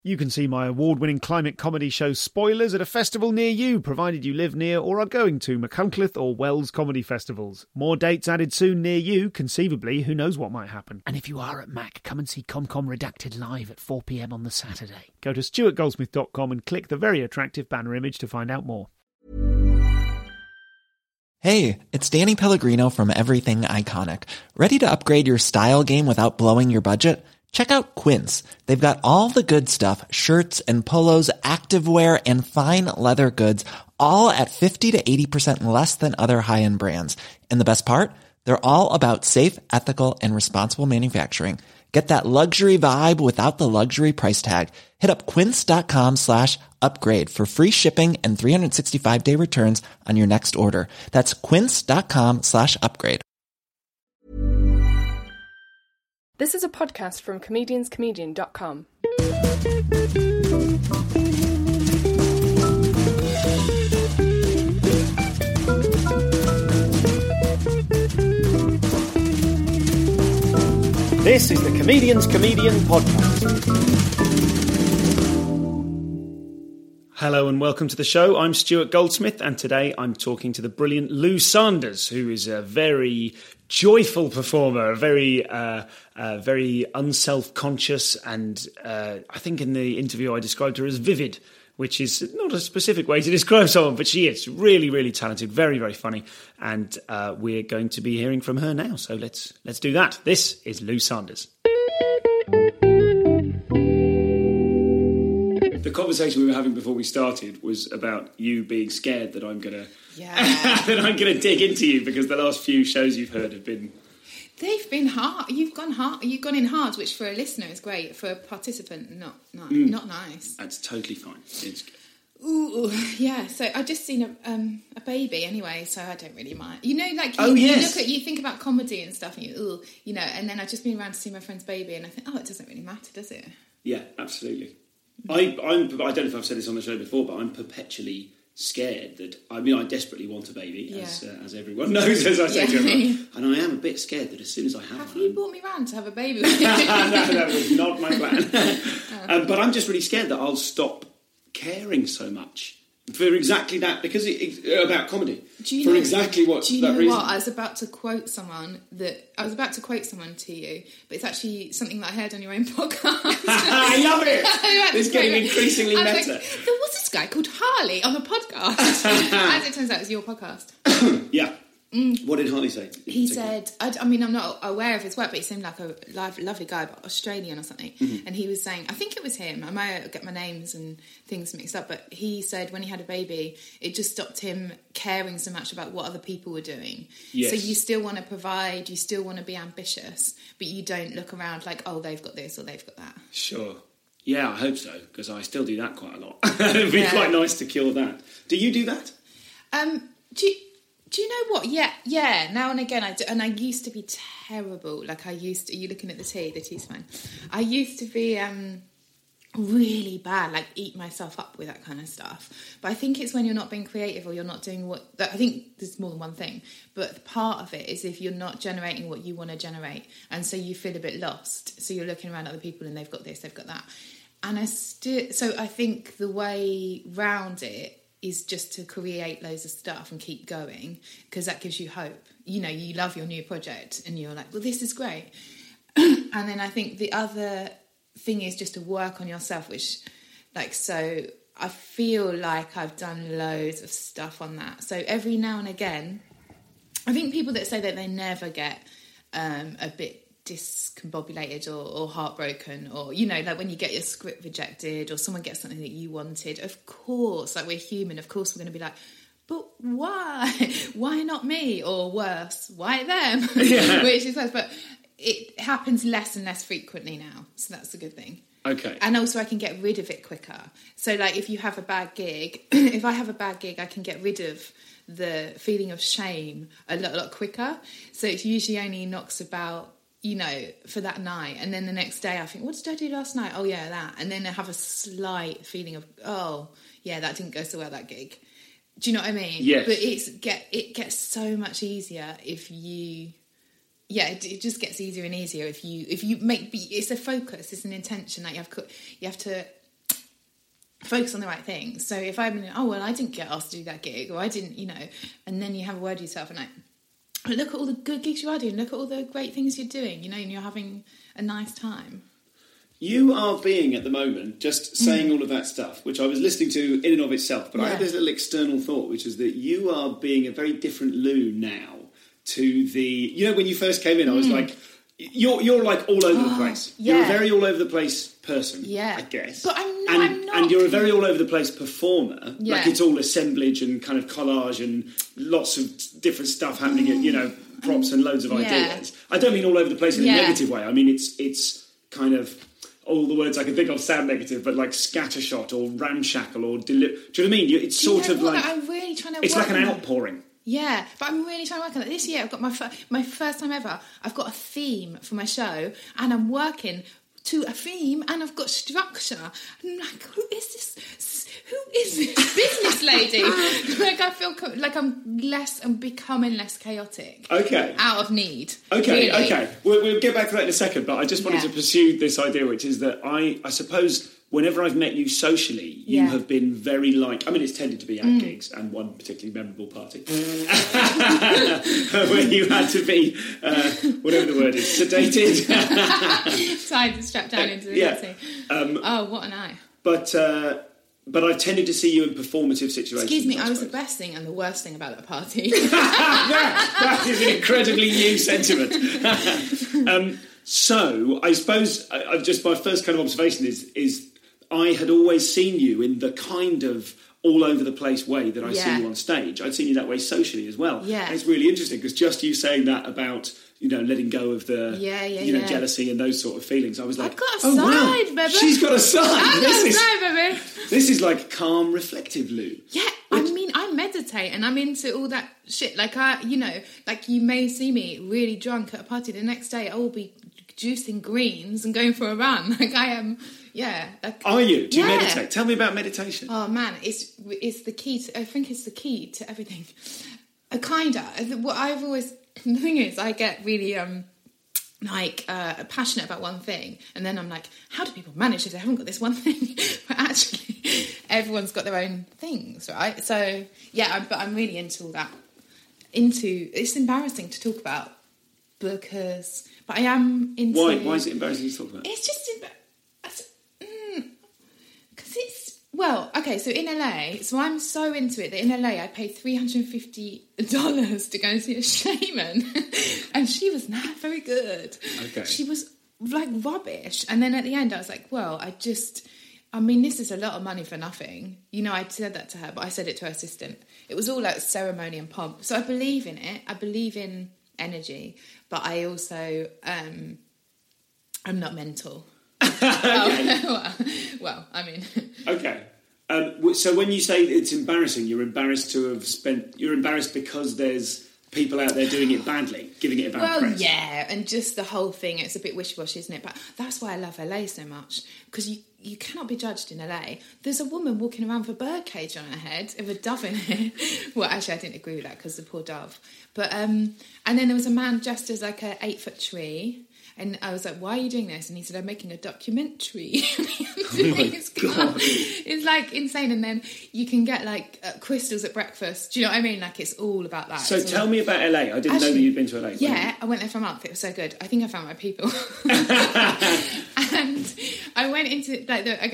You can see my award-winning climate comedy show Spoilers at a festival near you, provided you live near or are going to Machynlleth or Wells comedy festivals. More dates added soon near you, conceivably, who knows what might happen. And if you are at Mac, come and see ComCom Redacted live at 4 p.m. on the Saturday. Go to stuartgoldsmith.com and click the very attractive banner image to find out more. Hey, it's Danny Pellegrino from Everything Iconic. Ready to upgrade your style game without blowing your budget? Check out Quince. They've got all the good stuff, shirts and polos, activewear, and fine leather goods, all at 50 to 80% less than other high-end brands. And the best part? They're all about safe, ethical, and responsible manufacturing. Get that luxury vibe without the luxury price tag. Hit up quince.com/upgrade for free shipping and 365-day returns on your next order. That's quince.com/upgrade. This is a podcast from comedianscomedian.com. This is the Comedian's Comedian podcast. Hello and welcome to the show. I'm Stuart Goldsmith, and today I'm talking to the brilliant Lou Sanders, who is a very joyful performer, very unself-conscious, and I think in the interview I described her as vivid, which is not a specific way to describe someone, but she is really, really talented, very, very funny, and we're going to be hearing from her now. So let's do that. This is Lou Sanders. The conversation we were having before we started was about you being scared that I'm gonna dig into you, because the last few shows you've heard have been. They've been hard. You've gone hard. You've gone in hard, which for a listener is great. For a participant, not nice. That's totally fine. It's good. Ooh, yeah. So I just seen a baby anyway, so I don't really mind. You know, like you think about comedy and stuff, and and then I've just been around to see my friend's baby, and I think, it doesn't really matter, does it? Yeah, absolutely. I don't know if I've said this on the show before, but I'm perpetually scared that, I desperately want a baby, as everyone knows, as I say to everyone, and I am a bit scared that as soon as I have you brought me round to have a baby with you? No, that was not my plan. But I'm just really scared that I'll stop caring so much for exactly that, because about comedy. Exactly what do you that know reason. What? I was about to quote someone to you, but it's actually something that I heard on your own podcast. I love it. It's getting increasingly meta. There was this guy called Harley on a podcast. As it turns out, it was your podcast. Yeah. What did Harley say? He said, I'm not aware of his work, but he seemed like a lovely guy, but Australian or something. Mm-hmm. And he was saying, I think it was him, I might get my names and things mixed up, but he said when he had a baby, it just stopped him caring so much about what other people were doing. Yes. So you still want to provide, you still want to be ambitious, but you don't look around like, they've got this or they've got that. Sure. Yeah, I hope so, because I still do that quite a lot. It'd be quite nice to cure that. Do you do that? Do you know what? Yeah. Now and again, I do, and I used to be terrible. Like are you looking at the tea? The tea's fine. I used to be really bad, like eat myself up with that kind of stuff. But I think it's when you're not being creative or you're not doing I think there's more than one thing. But part of it is if you're not generating what you want to generate, and so you feel a bit lost. So you're looking around at other people and they've got this, they've got that. And so I think the way round it is just to create loads of stuff and keep going, because that gives you hope. You love your new project and you're like, well, this is great. And then I think the other thing is just to work on yourself, which so I feel like I've done loads of stuff on that. So every now and again, I think people that say that they never get a bit discombobulated or heartbroken, or like when you get your script rejected or someone gets something that you wanted, of course, like we're human, of course we're going to be like, but why not me, or worse, why them? Yeah. Which is worse, but it happens less and less frequently now, so that's a good thing. Okay. And also I can get rid of it quicker. So like if you have a bad gig, if I have a bad gig, I can get rid of the feeling of shame a lot quicker. So it usually only knocks about, for that night. And then the next day I think, what did I do last night? Oh yeah, that. And then I have a slight feeling of, oh yeah, that didn't go so well, that gig. Do you know what I mean? Yes. But it gets so much easier if you... Yeah, it just gets easier and easier if you make... It's a focus, it's an intention. Like you have to focus on the right things. So if I'm, I didn't get asked to do that gig, or I didn't, and then you have a word with yourself and look at all the good gigs you are doing, look at all the great things you're doing, and you're having a nice time. You are being, at the moment, just saying all of that stuff, which I was listening to in and of itself, but I had this little external thought, which is that you are being a very different Lou now to the... when you first came in, I was like, you're like all over the place. Yeah. You're a very all over the place person, I guess. But I'm not. And you're a very all over the place performer. Yeah. Like, it's all assemblage and kind of collage and lots of different stuff happening at, props and loads of ideas. I don't mean all over the place in a negative way. I mean, it's kind of... all the words I can think of sound negative, but like scattershot or ramshackle or do you know what I mean? It's sort of like... I'm really trying to it's work like an on outpouring. Yeah, but I'm really trying to work on it. This year I've got my first time ever, I've got a theme for my show, and I'm working to a theme, and I've got structure. And I'm like, who is this business lady? Like, I feel like I'm becoming less chaotic. Okay. Out of need. Okay, really. okay. We'll get back to that in a second, but I just wanted to pursue this idea, which is that I suppose... whenever I've met you socially, you have been very it's tended to be at gigs, and one particularly memorable party, where you had to be, whatever the word is, sedated. Tied and strapped down into the taxi. What an eye. But I've tended to see you in performative situations. Excuse me, I was the best thing and the worst thing about that party. that is an incredibly new sentiment. So I suppose my first kind of observation is I had always seen you in the kind of all over the place way that I see you on stage. I'd seen you that way socially as well. Yeah. And it's really interesting because just you saying that about, letting go of the, jealousy and those sort of feelings, I was like, I've got a side, baby. She's got a side. I've got a side, baby. This is like calm, reflective Lou. Yeah, I meditate and I'm into all that shit. Like, like you may see me really drunk at a party. The next day I will be juicing greens and going for a run. Like, I am... Yeah. Are you? Do you meditate? Tell me about meditation. Oh man, it's the key to... I think it's the key to everything. What I've always... The thing is, I get really passionate about one thing, and then I'm like, how do people manage if they haven't got this one thing? But actually, everyone's got their own things, right? So but I'm really into all that. It's embarrassing to talk about because, but I am into. Why is it embarrassing to talk about? It's just because it's okay. So in LA, I'm so into it that in LA I paid $350 to go and see a shaman, and she was not very good. Okay, she was like rubbish. And then at the end, I was like, this is a lot of money for nothing. I said that to her, but I said it to her assistant. It was all like ceremony and pomp. So I believe in it. I believe in energy, but I also I'm not mental. Okay. So when you say it's embarrassing, you're embarrassed because there's people out there doing it badly, giving it a bad press. Well, yeah, and just the whole thing, it's a bit wishy-washy, isn't it? But that's why I love LA so much, because you cannot be judged in LA. There's a woman walking around with a birdcage on her head, with a dove in it. Well, actually, I didn't agree with that, because the poor dove. But, and then there was a man dressed as like an 8-foot tree, and I was like, why are you doing this? And he said, I'm making a documentary. Oh my God. It's like insane. And then you can get like crystals at breakfast. Do you know what I mean? Like, it's all about that. So tell me about LA. I didn't know that you'd been to LA. Yeah, I went there for a month. It was so good. I think I found my people. And I went into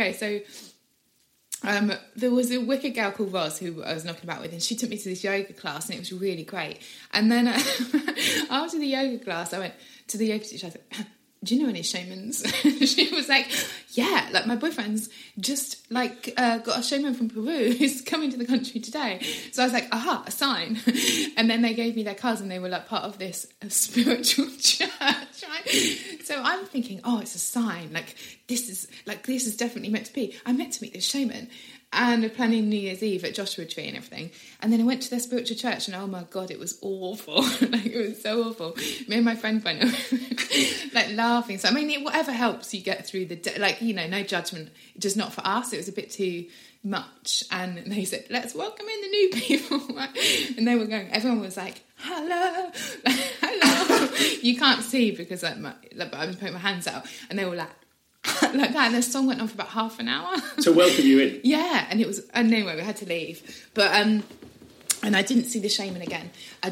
there was a wicked girl called Roz who I was knocking about with, and she took me to this yoga class, and it was really great. And then after the yoga class, I went to the yoga teacher. I said, do you know any shamans? She was like, yeah, like my boyfriend's just like got a shaman from Peru who's coming to the country today. So I was like, aha, a sign. And then they gave me their cards, and they were like part of this spiritual church, right? So I'm thinking, oh, it's a sign. This is definitely meant to be. I'm meant to meet this shaman. And we're planning New Year's Eve at Joshua Tree and everything. And then I went to their spiritual church, and oh my God, it was awful. It was so awful. Me and my friend went laughing. So, whatever helps you get through the day. No judgment. Just not for us. It was a bit too much. And they said, let's welcome in the new people. And they were going, everyone was like, hello, hello. You can't see because I was putting my hands out. And they were like, like that, and the song went on for about half an hour to welcome you in. Yeah, and anyway, we had to leave, but and I didn't see the shaman again.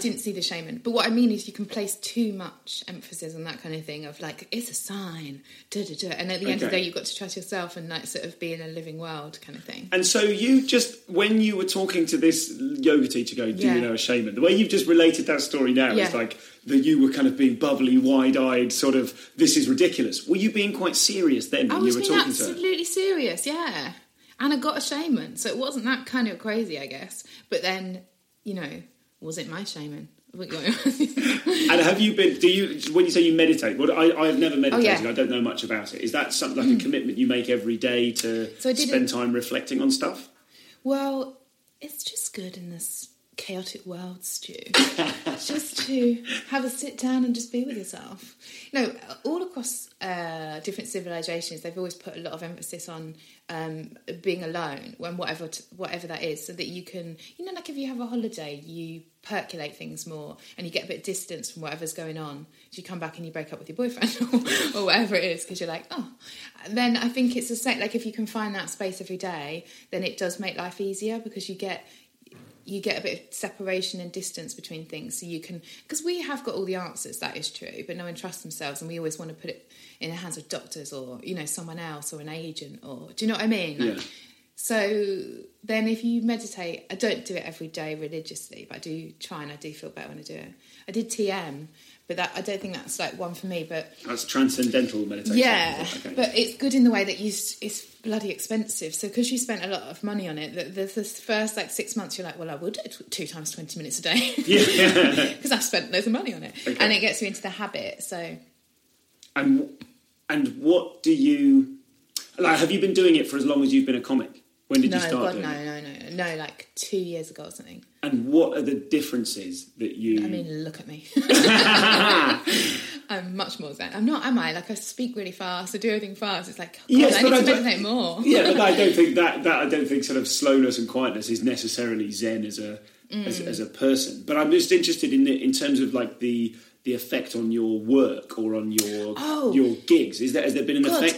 But what I mean is, you can place too much emphasis on that kind of thing of like, it's a sign, and at the end of the day, you've got to trust yourself and like sort of be in a living world kind of thing. And so you just, when you were talking to this yoga teacher going, do you know a shaman? The way you've just related that story now is like that you were kind of being bubbly, wide-eyed, sort of, this is ridiculous. Were you being quite serious then when you were talking to her? I was being absolutely serious, yeah. And I got a shaman, so it wasn't that kind of crazy, I guess. But then, was it my shaman? And have you been, when you say you meditate, I've never meditated, I don't know much about it. Is that something like a commitment you make every day to spend time reflecting on stuff? Well, it's just good in this chaotic world, Stu. Just to have a sit down and just be with yourself. All across different civilizations, they've always put a lot of emphasis on being alone, when whatever that is, so that you can, like if you have a holiday, you percolate things more and you get a bit of distance from whatever's going on. So you come back and you break up with your boyfriend or whatever it is, because you're like, oh. Then I think it's the same. Like if you can find that space every day, then it does make life easier, because you get a bit of separation and distance between things, so you can, because we have got all the answers, that is true, but no one trusts themselves, and we always want to put it in the hands of doctors or someone else or an agent, or do you know what I mean? Yeah. So then if you meditate, I don't do it every day religiously, but I do try, and I do feel better when I do it. I did TM, but I don't think that's like one for me. But that's transcendental meditation. Yeah, but it's good in the way that it's bloody expensive. So because you spent a lot of money on it, the first 6 months you're like, well, I will do it 2 times 20 minutes a day. Yeah, because I've spent loads of money on it, and it gets you into the habit. So, and what do you like? Have you been doing it for as long as you've been a comic? When did you start doing it? No, like 2 years ago or something. And what are the differences that you... I mean, look at me. I'm much more zen. I'm not, am I? Like, I speak really fast, I do everything fast. It's like, I need to meditate more. Yeah, but I don't think I don't think sort of slowness and quietness is necessarily zen as a person. But I'm just interested in terms of like the effect on your work or on your gigs. Has there been an effect?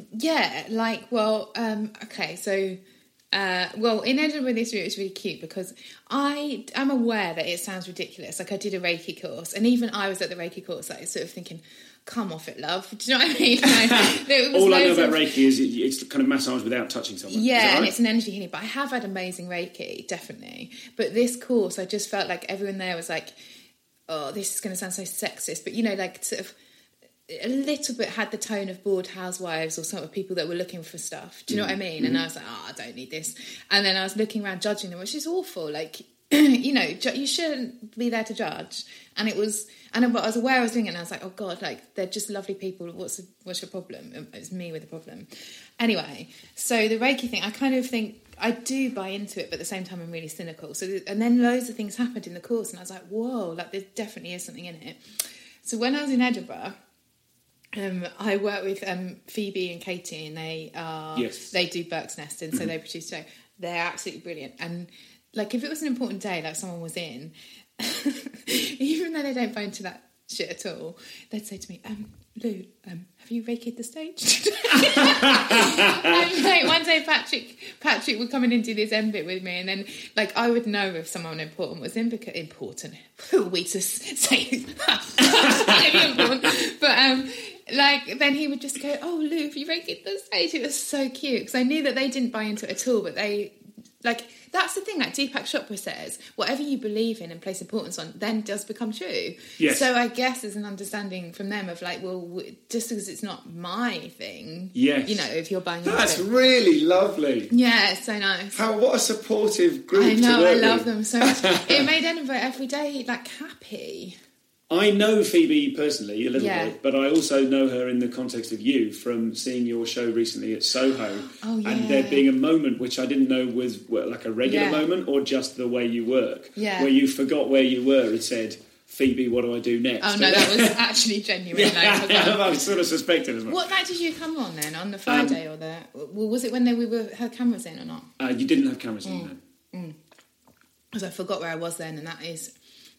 Okay, so in Edinburgh this year it was really cute, because I'm aware that it sounds ridiculous. Like I did a Reiki course, and even I was at the Reiki course like sort of thinking, come off it, love. Do you know what I mean? All I know about Reiki is it's kind of massage without touching someone. Yeah, and it's an energy healing. But I have had amazing Reiki, definitely. But this course, I just felt like everyone there was like, oh, this is going to sound so sexist, but like sort of a little bit had the tone of bored housewives or sort of people that were looking for stuff. Do you know what I mean? And I was like, I don't need this. And then I was looking around judging them, which is awful. Like, you shouldn't be there to judge. But I was aware I was doing it, and I was like, oh God, like they're just lovely people. What's your problem? It's me with the problem. Anyway, so the Reiki thing, I kind of think I do buy into it, but at the same time I'm really cynical. And then loads of things happened in the course, and I was like, whoa, like there definitely is something in it. So when I was in Edinburgh, I work with Phoebe and Katie, and they do Burke's Nest, and so they produce a show. They're absolutely brilliant. And like if it was an important day, like someone was in, even though they don't buy into that shit at all, they'd say to me, Lou, have you Reiki'd the stage? And like one day Patrick would come in and do this Zen bit with me, and then like I would know if someone important was important. Who are we to say? Important. But like then he would just go, oh Lou, have you Reiki'd the stage? It was so cute, because I knew that they didn't buy into it at all, but they like. That's the thing, like Deepak Chopra says, whatever you believe in and place importance on then does become true. Yes. So I guess there's an understanding from them of like, well, just because it's not my thing, yes. If you're buying into That's it. really lovely. Yeah, it's so nice. What a supportive group. I know, I love with. them so much. It made Edinburgh every day like happy. I know Phoebe personally a little bit, but I also know her in the context of you from seeing your show recently at Soho. Oh, yeah. And there being a moment which I didn't know was like a regular moment or just the way you work, where you forgot where you were and said, Phoebe, what do I do next? Oh, no, that was actually genuine. I was sort of suspected as well. What night did you come on then? On the Friday or the... Well, was it when we had cameras in or not? You didn't have cameras in then. Because I forgot where I was then, and that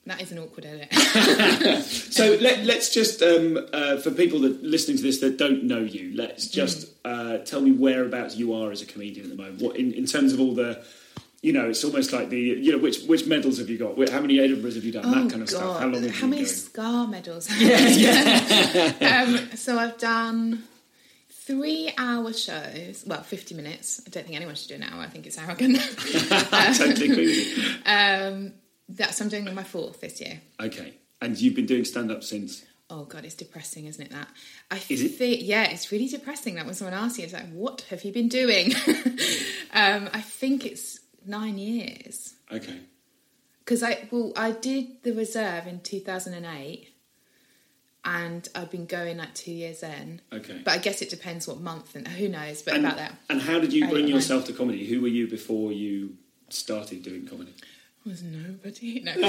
That is an awkward edit. So let's just, for people that listening to this that don't know you, let's just tell me whereabouts you are as a comedian at the moment. What in terms of all the, it's almost like the, which medals have you got? How many Edinburghs have you done? That kind of stuff. How long have you been How many going? Scar medals? Yeah. So I've done 3-hour shows. Well, 50 minutes. I don't think anyone should do an hour. I think it's arrogant. I totally agree with you. I'm doing my 4th this year. Okay. And you've been doing stand-up since? Oh, God, it's depressing, isn't it, that? Is it? Yeah, it's really depressing. That when someone asks you, it's like, what have you been doing? I think it's 9 years. Okay. Because I did the Reserve in 2008, and I've been going like 2 years then. Okay. But I guess it depends what month, and who knows, but about that. And how did you bring yourself to comedy? Who were you before you started doing comedy? I was nobody. No.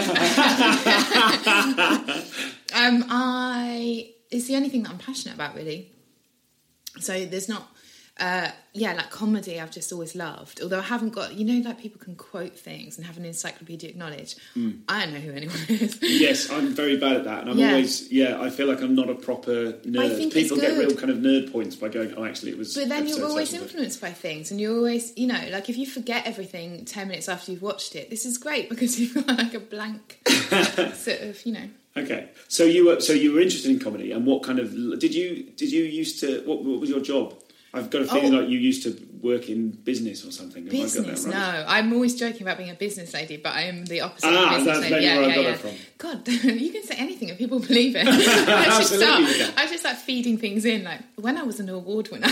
It's the only thing that I'm passionate about, really. So there's not... like comedy I've just always loved. Although I haven't got, like people can quote things and have an encyclopedic knowledge. I don't know who anyone is. Yes, I'm very bad at that. And I'm always, I feel like I'm not a proper nerd. I think people it's get good. real kind of nerd points by going, oh, actually it was... But then you're always such and such. influenced by things, and you're always, like if you forget everything 10 minutes after you've watched it, this is great because you've got like a blank sort of, Okay, so you were interested in comedy, and what kind of... Did you used to... What was your job? I've got a feeling like you used to work in business or something. Have Business? I got that right? No, I'm always joking about being a business lady, but I am the opposite of a that's business lady. maybe where I got that from. God, you can say anything if people believe it. I should start feeding things in. Like when I was an award winner.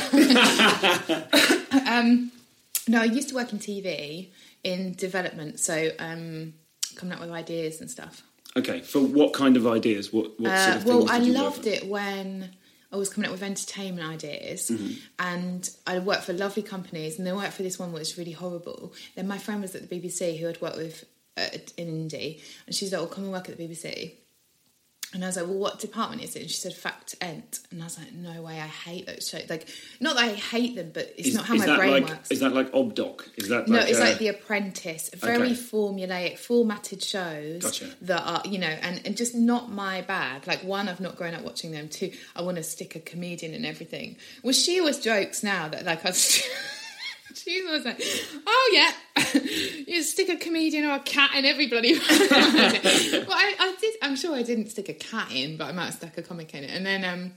No, I used to work in TV in development, so coming up with ideas and stuff. Okay, for what kind of ideas? What sort of things Well, I did you work loved on? it when I was coming up with entertainment ideas, and I worked for lovely companies, and then I worked for this one that was really horrible. Then my friend was at the BBC who I'd worked with in Indy, and she's like, "Oh, come and work at the BBC." And I was like, well, what department is it? And she said, Fact Ent. And I was like, no way, I hate those shows. Like, not that I hate them, but it's not how my brain works. Is that like Obdoc? Is that no, like, it's like The Apprentice. Very formulaic, formatted shows Gotcha. that are, and just not my bag. Like, one, I've not grown up watching them. Two, I want to stick a comedian in everything. Well, she always jokes now that, like, she's always like, oh, yeah, you stick a comedian or a cat in every bloody... Well, I did. I'm sure I didn't stick a cat in, but I might have stuck a comic in it. And then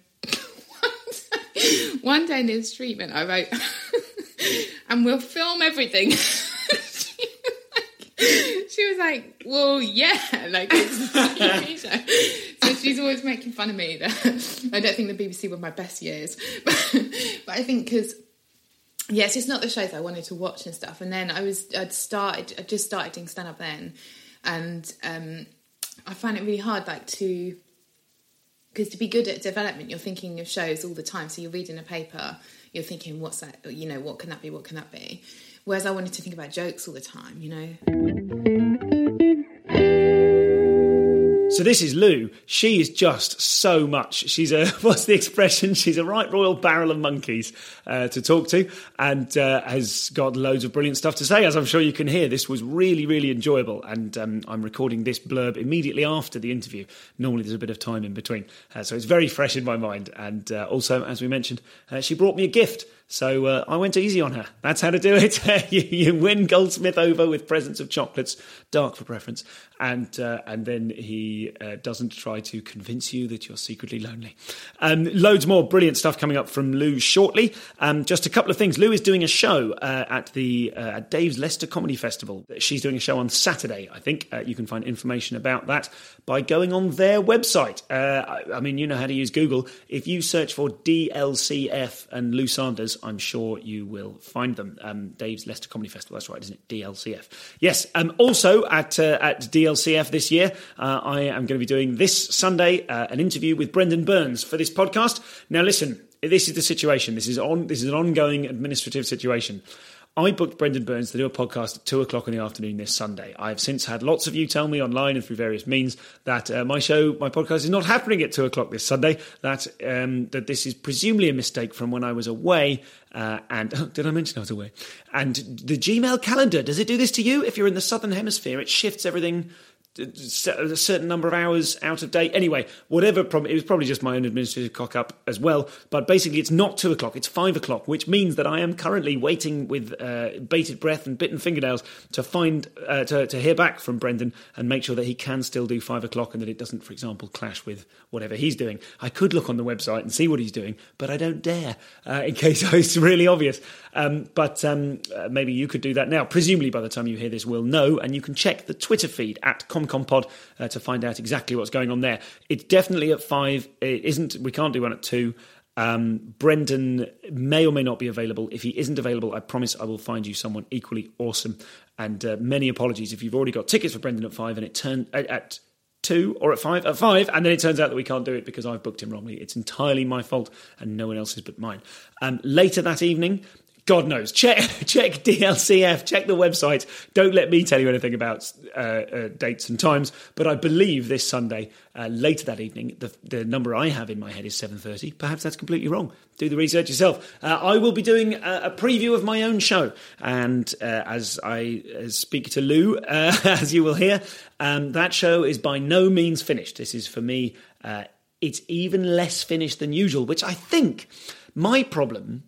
one day in this treatment, I wrote, and we'll film everything. She was like, well, yeah, like it's a TV show. So she's always making fun of me. I don't think the BBC were my best years. But I think because... Yeah, it's just not the shows I wanted to watch and stuff. And then I just started doing stand-up then. And I find it really hard, because to be good at development, you're thinking of shows all the time. So you're reading a paper, you're thinking, what's that, what can that be, what can that be? Whereas I wanted to think about jokes all the time, So this is Lou. She is just so much. She's a, what's the expression? She's a right royal barrel of monkeys to talk to, and has got loads of brilliant stuff to say, as I'm sure you can hear. This was really, really enjoyable, and I'm recording this blurb immediately after the interview. Normally there's a bit of time in between, so it's very fresh in my mind. And also, as we mentioned, she brought me a gift. So I went easy on her. That's how to do it. You win Goldsmith over with presents of chocolates, dark for preference, and then he doesn't try to convince you that you're secretly lonely. Loads more brilliant stuff coming up from Lou shortly. Just a couple of things. Lou is doing a show at Dave's Leicester Comedy Festival. She's doing a show on Saturday, I think. You can find information about that by going on their website. I mean, you know how to use Google. If you search for DLCF and Lou Sanders, I'm sure you will find them. Dave's Leicester Comedy Festival, that's right, isn't it? DLCF. Yes, also at DLCF this year, I am going to be doing this Sunday an interview with Brendan Burns for this podcast. Now listen, this is the situation. This is an ongoing administrative situation. I booked Brendan Burns to do a podcast at 2:00 in the afternoon this Sunday. I have since had lots of you tell me online and through various means that my podcast is not happening at 2:00 this Sunday, that this is presumably a mistake from when I was away. Did I mention I was away? And the Gmail calendar, does it do this to you? If you're in the Southern Hemisphere, it shifts everything a certain number of hours out of date. Anyway, whatever problem, it was probably just my own administrative cock up as well. But basically, it's not 2 o'clock, it's 5 o'clock, which means that I am currently waiting with bated breath and bitten fingernails to find to hear back from Brendan and make sure that he can still do 5 o'clock and that it doesn't, for example, clash with whatever he's doing. I could look on the website and see what he's doing, but I don't dare in case it's really obvious. But maybe you could do that now. Presumably, by the time you hear this, we'll know, and you can check the Twitter feed at ComComPod to find out exactly what's going on there. It's definitely at 5. It isn't. We can't do one at 2. Brendan may or may not be available. If he isn't available, I promise I will find you someone equally awesome. And many apologies if you've already got tickets for Brendan at 5 and it turned at 2 or at 5, and then it turns out that we can't do it because I've booked him wrongly. It's entirely my fault and no one else's but mine. Later that evening, God knows, check DLCF, check the website. Don't let me tell you anything about dates and times, but I believe this Sunday, later that evening, the number I have in my head is 7:30. Perhaps that's completely wrong. Do the research yourself. I will be doing a preview of my own show, and as I speak to Lou, as you will hear, that show is by no means finished. This is, for me, it's even less finished than usual, which I think my problem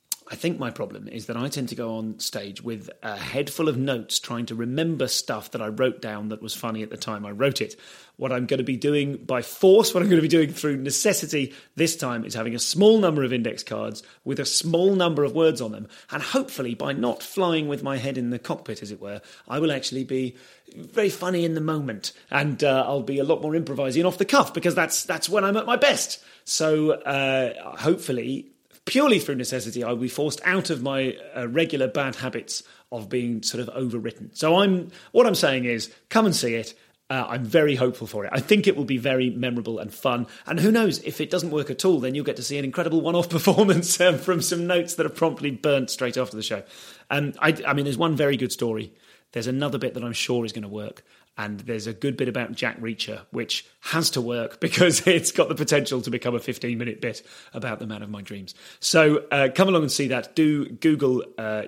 is that I tend to go on stage with a head full of notes trying to remember stuff that I wrote down that was funny at the time I wrote it. What I'm going to be doing by force, what I'm going to be doing through necessity this time is having a small number of index cards with a small number of words on them. And hopefully, by not flying with my head in the cockpit, as it were, I will actually be very funny in the moment. And I'll be a lot more improvising off the cuff because that's when I'm at my best. So hopefully, purely through necessity, I will be forced out of my regular bad habits of being sort of overwritten. So what I'm saying is, come and see it. I'm very hopeful for it. I think it will be very memorable and fun. And who knows, if it doesn't work at all, then you'll get to see an incredible one-off performance from some notes that are promptly burnt straight after the show. I mean, there's one very good story. There's another bit that I'm sure is going to work. And there's a good bit about Jack Reacher, which has to work because it's got the potential to become a 15-minute bit about the man of my dreams. So come along and see that. Do Google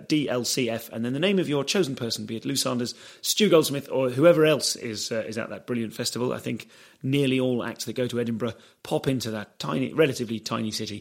DLCF and then the name of your chosen person, be it Lou Sanders, Stu Goldsmith, or whoever else is at that brilliant festival. I think nearly all acts that go to Edinburgh pop into that relatively tiny city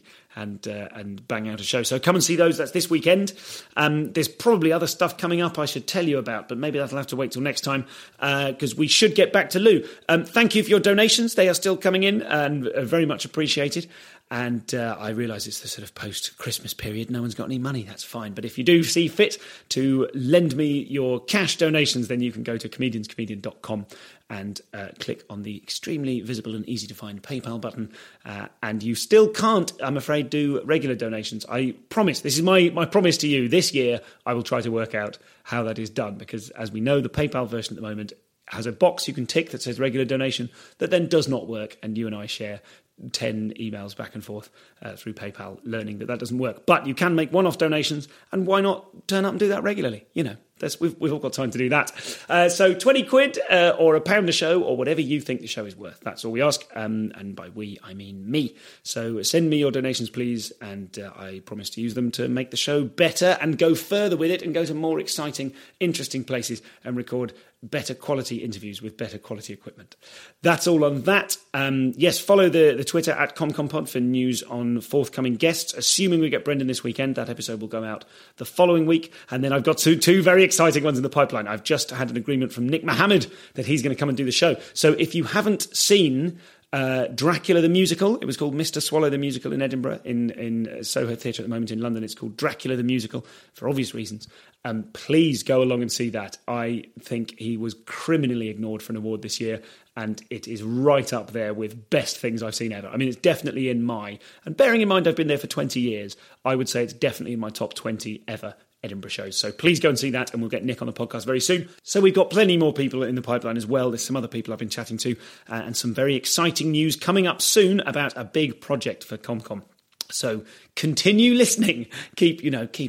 and bang out a show. So come and see those. That's this weekend. There's probably other stuff coming up I should tell you about, but maybe that'll have to wait till next time because we should get back to Lou. Thank you for your donations. They are still coming in and very much appreciated. And I realise it's the sort of post-Christmas period. No one's got any money. That's fine. But if you do see fit to lend me your cash donations, then you can go to comedianscomedian.com and click on the extremely visible and easy to find PayPal button. And you still can't, I'm afraid, do regular donations. I promise, this is my promise to you. This year, I will try to work out how that is done. Because as we know, the PayPal version at the moment has a box you can tick that says regular donation that then does not work. And you and I share 10 emails back and forth through PayPal learning that doesn't work. But you can make one-off donations, and why not turn up and do that regularly? You know, we've all got time to do that. So 20 quid or £1 a show or whatever you think the show is worth. That's all we ask. And by we, I mean me. So send me your donations, please, and I promise to use them to make the show better and go further with it and go to more exciting, interesting places and record better quality interviews with better quality equipment. That's all on that. Yes, follow the Twitter at ComComPod for news on forthcoming guests. Assuming we get Brendan this weekend, that episode will go out the following week. And then I've got two very exciting ones in the pipeline. I've just had an agreement from Nick Mohammed that he's going to come and do the show. So if you haven't seen Dracula the Musical, it was called Mr. Swallow the Musical in Edinburgh, in Soho Theatre at the moment. In London it's called Dracula the Musical for obvious reasons. Please go along and see that. I think he was criminally ignored for an award this year, and it is right up there with best things I've seen ever. I mean, it's definitely in and bearing in mind I've been there for 20 years, I would say it's definitely in my top 20 ever Edinburgh shows. So please go and see that, and we'll get Nick on the podcast very soon. So we've got plenty more people in the pipeline as well. There's some other people I've been chatting to, and some very exciting news coming up soon about a big project for ComCom. So continue listening. Keep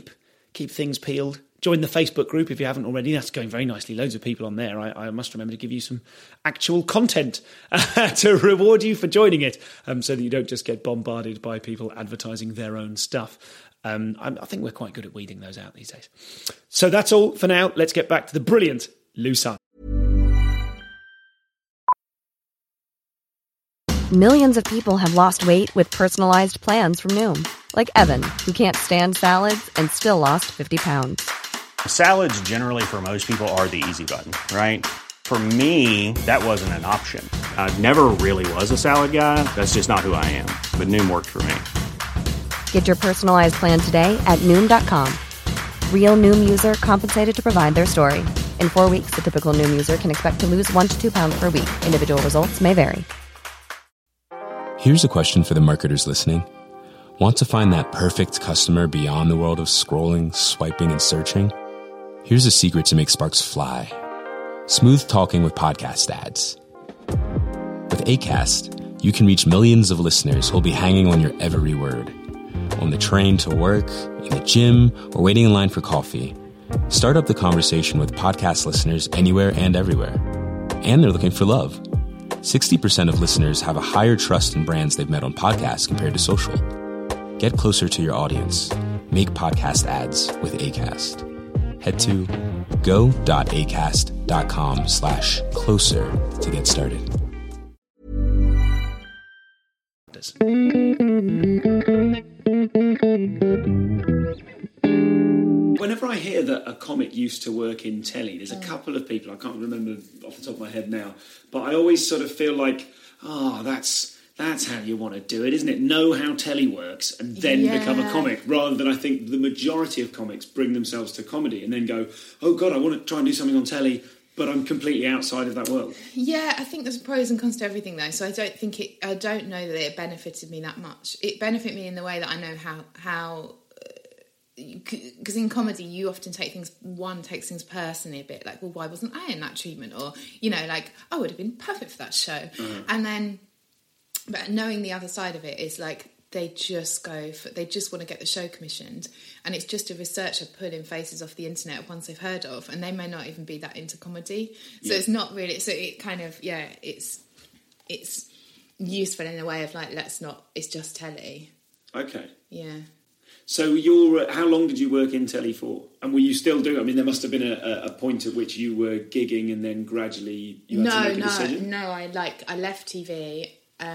things peeled. Join the Facebook group if you haven't already. That's going very nicely. Loads of people on there. I must remember to give you some actual content to reward you for joining it, so that you don't just get bombarded by people advertising their own stuff. I think we're quite good at weeding those out these days. So that's all for now. Let's get back to the brilliant Lou Sanders. Millions of people have lost weight with personalized plans from Noom. Like Evan, who can't stand salads and still lost 50 pounds. Salads generally for most people are the easy button, right? For me, that wasn't an option. I never really was a salad guy. That's just not who I am. But Noom worked for me. Get your personalized plan today at Noom.com. Real Noom user compensated to provide their story. In 4 weeks, the typical Noom user can expect to lose 1 to 2 pounds per week. Individual results may vary. Here's a question for the marketers listening. Want to find that perfect customer beyond the world of scrolling, swiping, and searching? Here's a secret to make sparks fly. Smooth talking with podcast ads. With Acast, you can reach millions of listeners who'll be hanging on your every word. On the train to work, in the gym, or waiting in line for coffee. Start up the conversation with podcast listeners anywhere and everywhere. And they're looking for love. 60% of listeners have a higher trust in brands they've met on podcasts compared to social. Get closer to your audience. Make podcast ads with Acast. Head to go.acast.com/closer to get started. Whenever I hear that a comic used to work in telly, there's a couple of people, I can't remember off the top of my head now, but I always sort of feel like, that's how you want to do it, isn't it? Know how telly works and then become a comic, rather than I think the majority of comics bring themselves to comedy and then go, oh God, I want to try and do something on telly, but I'm completely outside of that world. Yeah, I think there's pros and cons to everything though, so I don't know that it benefited me that much. It benefited me in the way that I know how because in comedy you often takes things personally a bit, like, well, why wasn't I in that treatment, or like, I would have been perfect for that show. And then, but knowing the other side of it is like they just want to get the show commissioned, and it's just a researcher pulling faces off the internet, ones they've heard of, and they may not even be that into comedy, so it's not really, so it kind of it's useful in a way of like, it's just telly. Okay. Yeah. So how long did you work in telly for? And were you still doing? I mean, there must have been a point at which you were gigging, and then gradually you had to make a decision. No, I left TV.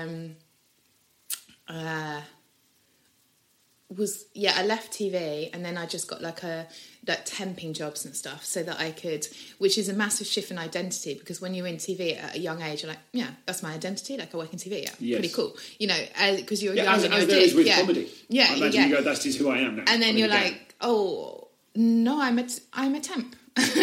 I left TV, and then I just got like temping jobs and stuff, so that I could, which is a massive shift in identity, because when you're in TV at a young age, you're like, yeah, that's my identity, like I work in TV, pretty cool, because you're young as and you're there is with yeah. comedy. Yeah, I imagine you go, that's just who I am now. And then you're like, oh no, I'm a temp.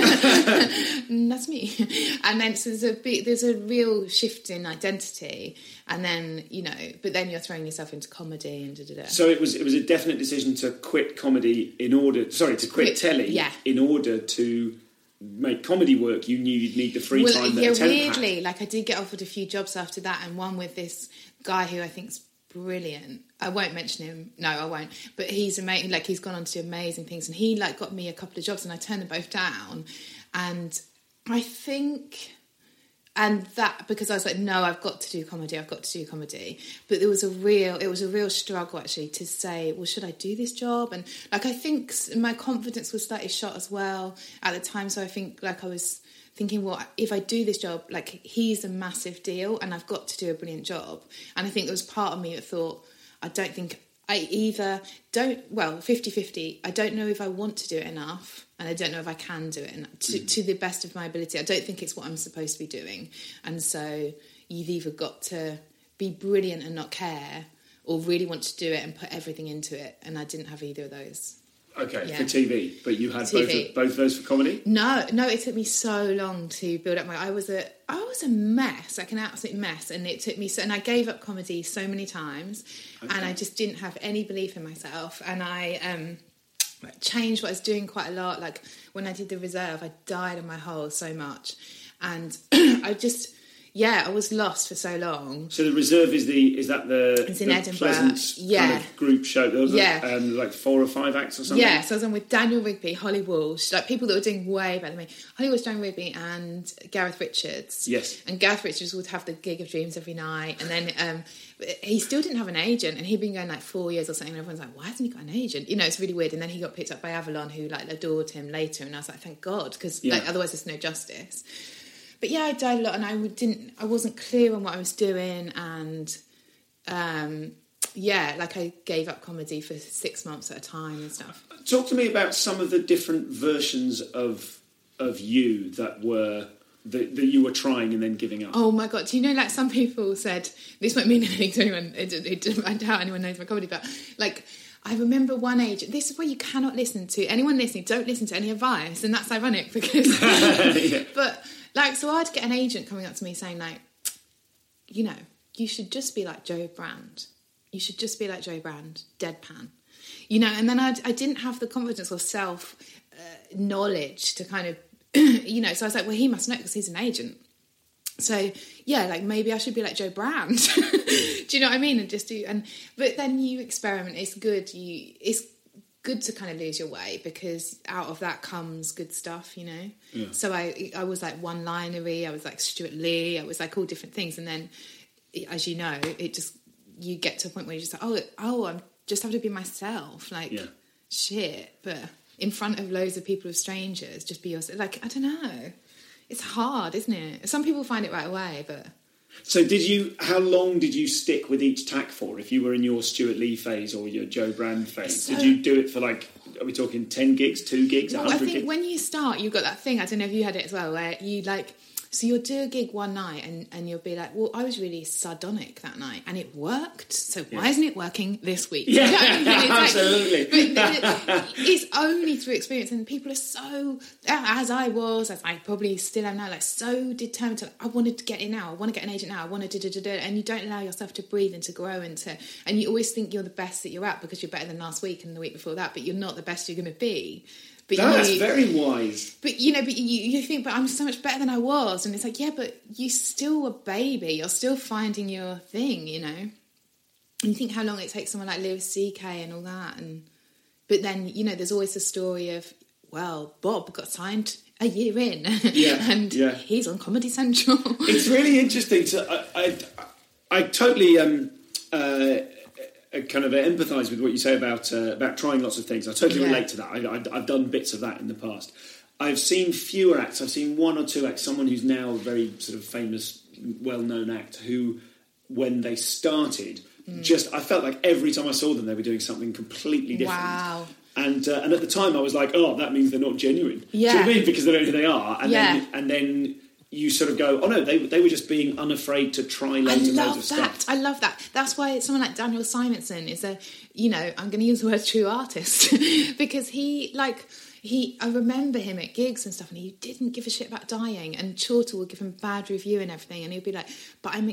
That's me. And then so there's a real shift in identity, and then but then you're throwing yourself into comedy and So it was a definite decision to quit comedy to quit telly in order to make comedy work. You knew you'd need the free time that a temp weirdly had. like I did get offered a few jobs after that, and one with this guy who I think's brilliant. I won't mention him. No, I won't. But he's amazing. Like, he's gone on to do amazing things, and he got me a couple of jobs, and I turned them both down. And I think, and that because I was like, no, I've got to do comedy. But it was a real struggle actually to say, well, should I do this job? And like, I think my confidence was slightly shot as well at the time. So I think I was thinking, well, if I do this job, like, he's a massive deal, and I've got to do a brilliant job. And I think there was part of me that thought, I don't think I either don't, 50-50, I don't know if I want to do it enough, and I don't know if I can do it to the best of my ability. I don't think it's what I'm supposed to be doing. And so you've either got to be brilliant and not care, or really want to do it and put everything into it. And I didn't have either of those. Okay, for TV, but you had both of those for comedy? No, it took me so long to build up I was a mess, like an absolute mess, and it took me and I gave up comedy so many times, and I just didn't have any belief in myself, and I changed what I was doing quite a lot. Like, when I did The Reserve, I died in my hole so much, and I just... Yeah, I was lost for so long. So The Reserve it's in Edinburgh. Pleasance kind of group show? Like 4 or 5 acts or something? Yeah, so I was on with Daniel Rigby, Holly Walsh, like people that were doing way better than me. Holly Walsh, Daniel Rigby, and Gareth Richards. Yes. And Gareth Richards would have the gig of dreams every night, and then he still didn't have an agent, and he'd been going like 4 years or something, and everyone's like, why hasn't he got an agent? It's really weird. And then he got picked up by Avalon, who like adored him later, and I was like, thank God, because otherwise there's no justice. but yeah, I died a lot, and I wasn't clear on what I was doing, and like I gave up comedy for 6 months at a time and stuff. Talk to me about some of the different versions of you that you were trying and then giving up. Oh my God, do you know, like, some people said, this won't mean anything to anyone, I doubt anyone knows my comedy, but like, I remember one agent, this is where you cannot listen to, anyone listening, don't listen to any advice, and that's ironic because, yeah. But like, so I'd get an agent coming up to me saying like, you know, you should just be like Joe Brand. You should just be like Joe Brand, deadpan. You know, and then I didn't have the confidence or self knowledge to kind of, you know, so I was like, well, he must know because he's an agent. So yeah, like maybe I should be like Joe Brand. Do you know what I mean? And just do, but then you experiment. It's good. It's good to kind of lose your way because out of that comes good stuff, you know. Yeah. So I was like one-linery. I was like Stuart Lee. I was like all different things, and then, as you know, you get to a point where you're just like, oh, I just have to be myself. Like, shit, but in front of loads of people, of strangers, just be yourself. Like, I don't know. It's hard, isn't it? Some people find it right away, but... So how long did you stick with each tack for? If you were in your Stuart Lee phase or your Joe Brand phase, did you do it for like, are we talking 10 gigs, 2 gigs, 100 gigs? I think when you start, you've got that thing, I don't know if you had it as well, where you like... So you'll do a gig one night and you'll be like, well, I was really sardonic that night and it worked. So why isn't it working this week? Yeah, absolutely. But it's only through experience, and people are so, as I probably still am now, like so determined to, I wanted to get in now, I want to get an agent now, I want to and you don't allow yourself to breathe and to grow and you always think you're the best that you're at because you're better than last week and the week before that, but you're not the best you're going to be. But that's very wise. But you think, but I'm so much better than I was, and it's like, yeah, but you still a baby. You're still finding your thing, you know. And you think how long it takes someone like Louis CK and all that, but then you know, there's always the story of, well, Bob got signed a year in, and he's on Comedy Central. It's really interesting. I totally kind of empathise with what you say about trying lots of things. I totally relate to that. I've done bits of that in the past. I've seen fewer acts. I've seen 1 or 2 acts. Someone who's now a very sort of famous, well-known act who, when they started, I felt like every time I saw them, they were doing something completely different. Wow. And at the time, I was like, oh, that means they're not genuine. Yeah. Do you know what I mean? Because they don't know who they are. And then you sort of go, oh no, they were just being unafraid to try loads and loads of stuff. I love that. That's why someone like Daniel Simonson is a, you know, I'm going to use the word true artist because I remember him at gigs and stuff, and he didn't give a shit about dying. And Chortle would give him bad review and everything, and he'd be like, "But I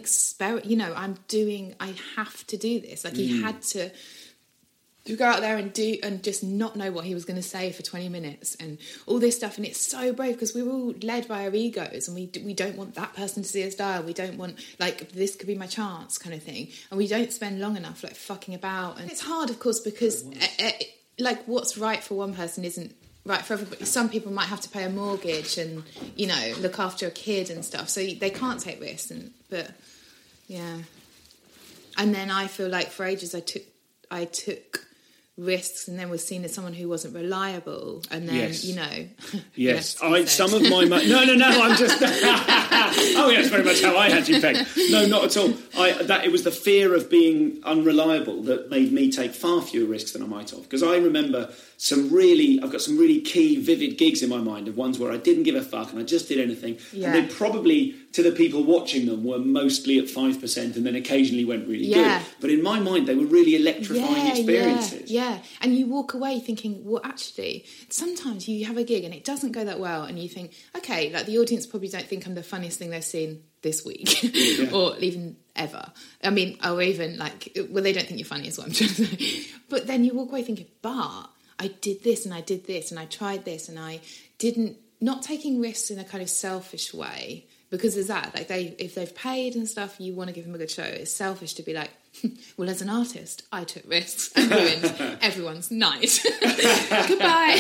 have to do this." Like he had to go out there and do and just not know what he was going to say for 20 minutes and all this stuff. And it's so brave because we're all led by our egos, and we don't want that person to see us die. We don't want, like, this could be my chance kind of thing, and we don't spend long enough like fucking about. And it's hard, of course, because like what's right for one person isn't right for everybody. Some people might have to pay a mortgage and, you know, look after a kid and stuff, so they can't take risks. But yeah, and then I feel like for ages I took risks and then was seen as someone who wasn't reliable, and then you know. Yes, some of my no, I'm just oh yes, very much how I had you pegged. No, not at all. It was the fear of being unreliable that made me take far fewer risks than I might have, because I remember I've got some really key, vivid gigs in my mind of ones where I didn't give a fuck and I just did anything, and they probably, to the people watching them, were mostly at 5% and then occasionally went really good. But in my mind, they were really electrifying experiences. Yeah, and you walk away thinking, well, actually, sometimes you have a gig and it doesn't go that well, and you think, okay, like the audience probably don't think I'm the funniest thing they've seen this week, or even ever. I mean, or even like, well, they don't think you're funny is what I'm trying to say. But then you walk away thinking, but I did this and I did this and I tried this and I didn't, not taking risks in a kind of selfish way, because there's that, like if they've paid and stuff, you want to give them a good show. It's selfish to be like, well, as an artist, I took risks and ruined everyone's night. Goodbye.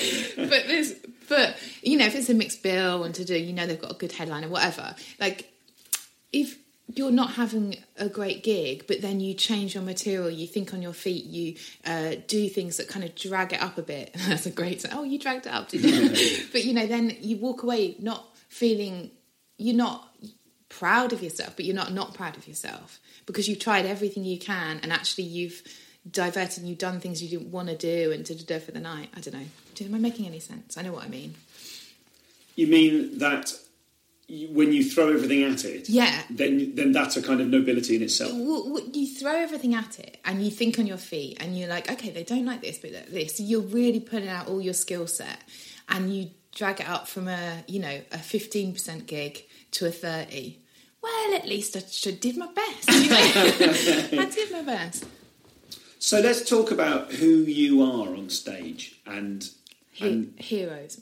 But you know, if it's a mixed bill and to do, you know, they've got a good headline or whatever, like if you're not having a great gig, but then you change your material, you think on your feet, you do things that kind of drag it up a bit. That's a great, you dragged it up, did you? But, you know, then you walk away not feeling proud of yourself, but you're not proud of yourself because you've tried everything you can, and actually you've diverted and you've done things you didn't want to do and da-da-da for the night. I don't know. Am I making any sense? I know what I mean. You mean that when you throw everything at it, then that's a kind of nobility in itself. You throw everything at it and you think on your feet and you're like, okay, they don't like this, but like this. You're really putting out all your skill set, and you drag it up from a 15% gig to a 30. Well, at least I did my best. I did my best. So let's talk about who you are on stage and heroes.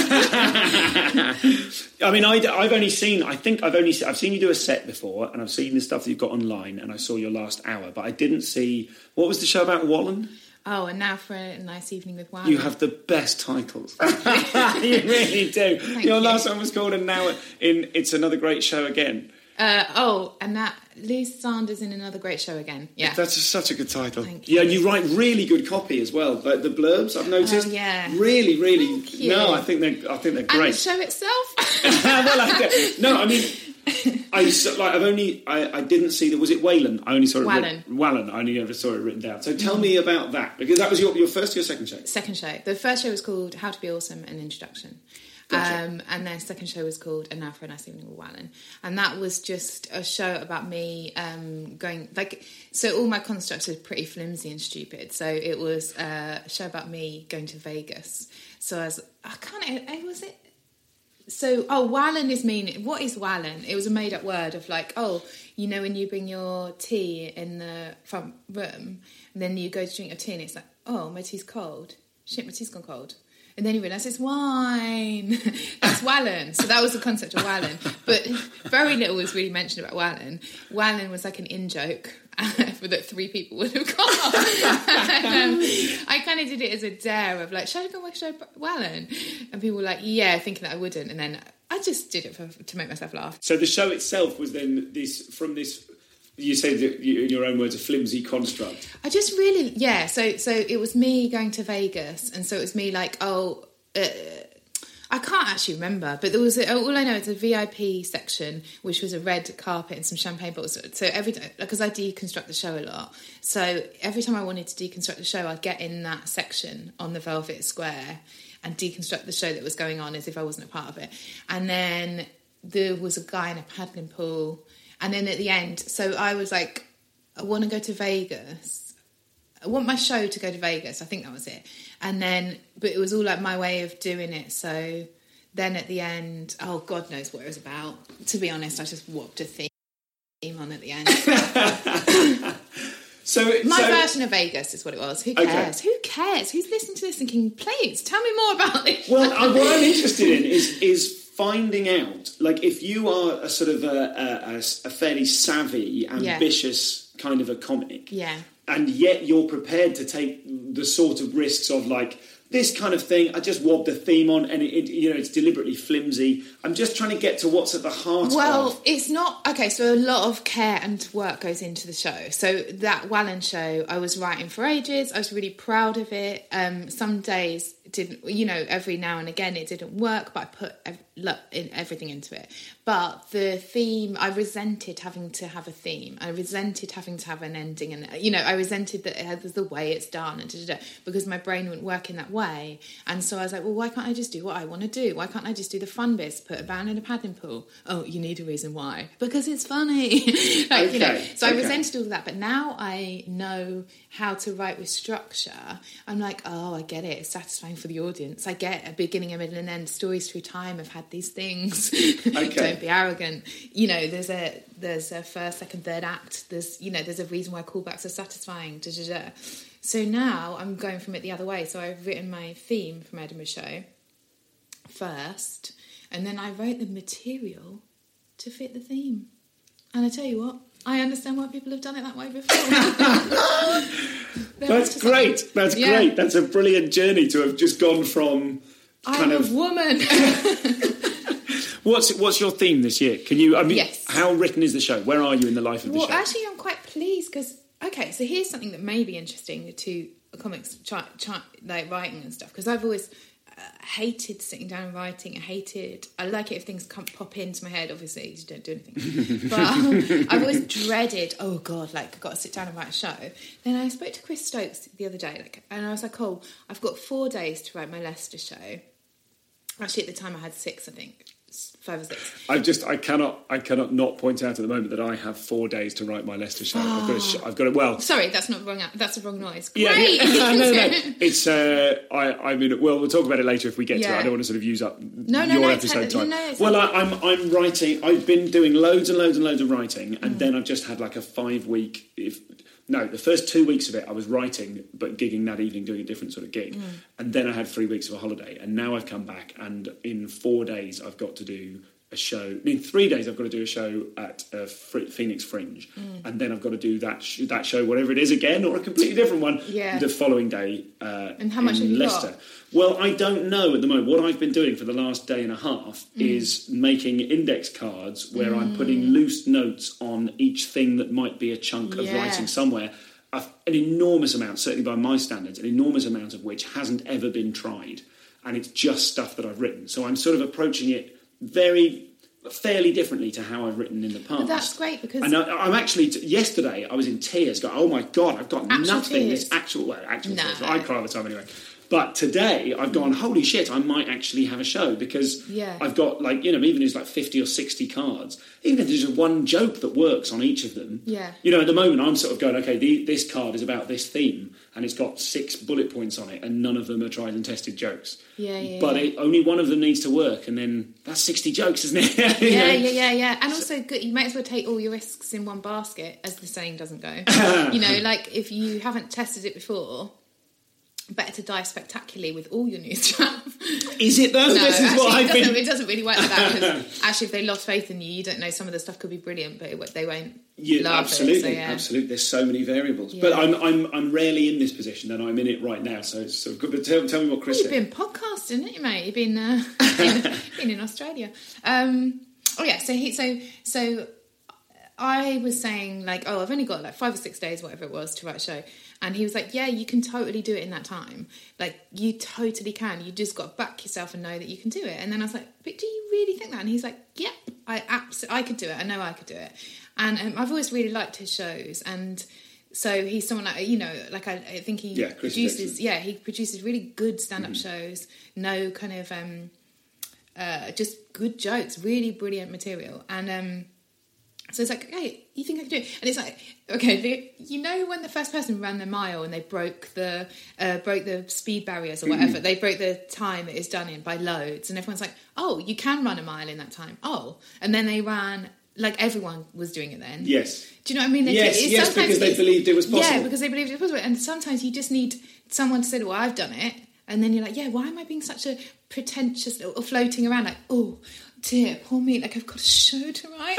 I mean, I've seen you do a set before, and I've seen the stuff that you've got online, and I saw your last hour, but I didn't see, what was the show about, Wallen? Oh, and now for a nice evening with Wallen. You have the best titles. You really do. Your last one was called "And Now It's Another Great Show Again." And that Liz Sanders in Another Great Show Again. Yeah, that's such a good title. Thank you. Yeah, and you write really good copy as well. Like the blurbs, I've noticed. Oh yeah, really. Thank you. No, I think they're great. And the show itself. I didn't see that. Was it Whalen? I only saw it. Wallen. I only ever saw it written down. So tell me about that, because that was your first or your second show. Second show. The first show was called How to Be Awesome: An Introduction. Gotcha. And then second show was called And Now for a Nice Evening with Wallen. And that was just a show about me going, like, so all my constructs are pretty flimsy and stupid. So it was a show about me going to Vegas. So Wallen is mean. What is Wallen? It was a made up word of like, when you bring your tea in the front room and then you go to drink your tea and it's like, oh, my tea's cold. Shit, my tea's gone cold. And then you realise it's wine. That's Wallen. So that was the concept of Wallen. But very little was really mentioned about Wallen. Wallen was like an in-joke that 3 people would have got. I kind of did it as a dare of like, should I go watch Wallen? And people were like, yeah, thinking that I wouldn't. And then I just did it to make myself laugh. So the show itself was then this... You say that in your own words, a flimsy construct. I just really, So it was me going to Vegas, and so it was me like, I can't actually remember, but there was all I know is a VIP section, which was a red carpet and some champagne bottles. So every time, because I deconstruct the show a lot, so every time I wanted to deconstruct the show, I'd get in that section on the Velvet Square and deconstruct the show that was going on as if I wasn't a part of it. And then there was a guy in a paddling pool. And then at the end, so I was like, I want to go to Vegas. I want my show to go to Vegas. I think that was it. And then, but it was all like my way of doing it. So then at the end, oh, God knows what it was about. To be honest, I just whopped a theme on at the end. My version of Vegas is what it was. Who cares? Okay. Who cares? Who's listening to this thinking, please, tell me more about this? Well, what I'm interested in is finding out, like, if you are a sort of a fairly savvy, ambitious kind of a comic, and yet you're prepared to take the sort of risks of like this kind of thing. I just wobbed a theme on, and it's deliberately flimsy. I'm just trying to get to what's at the heart of. Well, it's not okay. So a lot of care and work goes into the show. So that Wallen show, I was writing for ages. I was really proud of it. Some days it didn't, every now and again it didn't work, but I put everything into it. But the theme, I resented having to have a theme. I resented having to have an ending, and I resented that it was the way it's done, and because my brain wouldn't work in that way. And so I was like, well, why can't I just do what I want to do? Why can't I just do the fun bits? Put a band in a paddling pool. Oh, you need a reason why? Because it's funny. So I resented all of that. But now I know how to write with structure. I'm like, oh, I get it. It's satisfying for the audience. I get a beginning, a middle, and end. Stories through time have had these things. Don't be arrogant. There's a first, second, third act. There's a reason why callbacks are satisfying. So now I'm going from it the other way. So I've written my theme from Edinburgh show first, and then I wrote the material to fit the theme. And I tell you what, I understand why people have done it that way before. That's great. That's great. That's a brilliant journey to have just gone from I'm a woman. What's your theme this year? Can you? Yes. How written is the show? Where are you in the life of the show? Well, actually, I'm quite pleased because so here's something that may be interesting to comics, like writing and stuff. Because I've always hated sitting down and writing. I like it if things pop into my head. Obviously, you don't do anything. But I always dreaded, oh God, like I've got to sit down and write a show. Then I spoke to Chris Stokes the other day, and I was like, oh, I've got 4 days to write my Leicester show. Actually, at the time I had 6, I think. 5 or 6. I cannot not point out at the moment that I have 4 days to write my Leicester show. I've got to. Well, sorry, that's not wrong. That's the wrong noise. Great. Yeah. No. It's. I mean, well, we'll talk about it later if we get to it. I don't want to sort of use up your episode time. Well, I'm writing. I've been doing loads and loads and loads of writing, and then I've just had like a 5-week. The first 2 weeks of it I was writing but gigging that evening, doing a different sort of gig, and then I had 3 weeks of a holiday, and now I've come back, and in 4 days I've got to do a show. In 3 days I've got to do a show at Phoenix Fringe, and then I've got to do that show, whatever it is again, or a completely different one the following day and how much in have you Leicester. got? Well, I don't know at the moment. What I've been doing for the last day and a half is making index cards where I'm putting loose notes on each thing that might be a chunk of writing somewhere. An enormous amount, certainly by my standards, an enormous amount of which hasn't ever been tried. And it's just stuff that I've written. So I'm sort of approaching it fairly differently to how I've written in the past. But that's great because... And I'm actually... Yesterday, I was in tears going, oh my God, I've got nothing. Tears. This actual tears. I cry all the time anyway. But today, I've gone, holy shit, I might actually have a show because I've got, like, even if it's like 50 or 60 cards, even if there's just one joke that works on each of them, at the moment, I'm sort of going, okay, this card is about this theme, and it's got 6 bullet points on it, and none of them are tried and tested jokes. But only one of them needs to work, and then that's 60 jokes, isn't it? Yeah. And also, good, you might as well take all your risks in one basket, as the saying doesn't go. Like, if you haven't tested it before... better to die spectacularly with all your new stuff. Is it though? No, it doesn't really work like that. Because actually, if they lost faith in you don't know. Some of the stuff could be brilliant, but they won't. Absolutely. There's so many variables. But I'm rarely in this position, and I'm in it right now. So it's sort of good. But tell me what Chris said. You've been podcasting, haven't you, mate? You've been been in Australia. So I was saying, like, I've only got like 5 or 6 days, whatever it was, to write a show. And he was like, yeah, you can totally do it in that time. Like, you totally can. You just got to back yourself and know that you can do it. And then I was like, but do you really think that? And he's like, yep, I could do it. I know I could do it. And I've always really liked his shows. And so he's someone like, I think he produces really good stand-up shows. No kind of, just good jokes, really brilliant material. And, so it's like, okay, you think I can do it? And it's like, okay, when the first person ran the mile and they broke the speed barriers or whatever, they broke the time it is done in by loads, and everyone's like, oh, you can run a mile in that time. Oh, and then they ran, like everyone was doing it then. Yes. Do you know what I mean? Yes, because they believed it was possible. Yeah, because they believed it was possible. And sometimes you just need someone to say, well, I've done it. And then you're like, yeah, why am I being such a pretentious or floating around like, oh, dear, poor me, like I've got a show to write.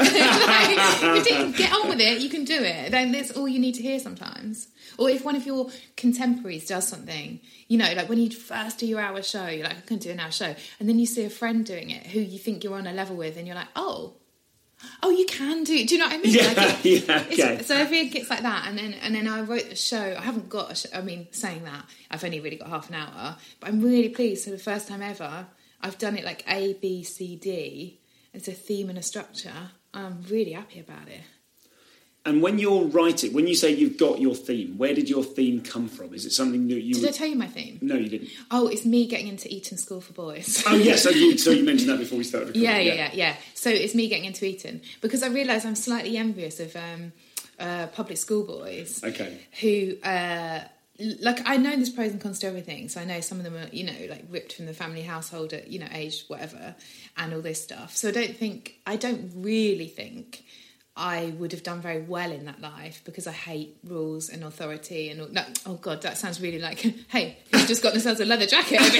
Get on with it, you can do it. Then that's all you need to hear sometimes. Or if one of your contemporaries does something, like when you first do your hour show, you're like, I can do an hour show. And then you see a friend doing it who you think you're on a level with, and you're like, oh, you can do it. Do you know what I mean? Okay. So I think it's like that. And then I wrote the show. I haven't got a show. I mean, saying that, I've only really got half an hour. But I'm really pleased. For the first time ever, I've done it like A, B, C, D. It's a theme and a structure. I'm really happy about it. And when you're writing, when you say you've got your theme, where did your theme come from? Is it something that you... Did I tell you my theme? No, you didn't. Oh, it's me getting into Eton School for Boys. Oh, yes. So you mentioned that before we started recording. Yeah. So it's me getting into Eton. Because I realise I'm slightly envious of public school boys. Okay. Who... I know there's pros and cons to everything. So I know some of them are, like ripped from the family household at, age whatever, and all this stuff. So I don't really think I would have done very well in that life, because I hate rules and authority and all. No, oh God, that sounds really like, hey, who's just got themselves a leather jacket over here?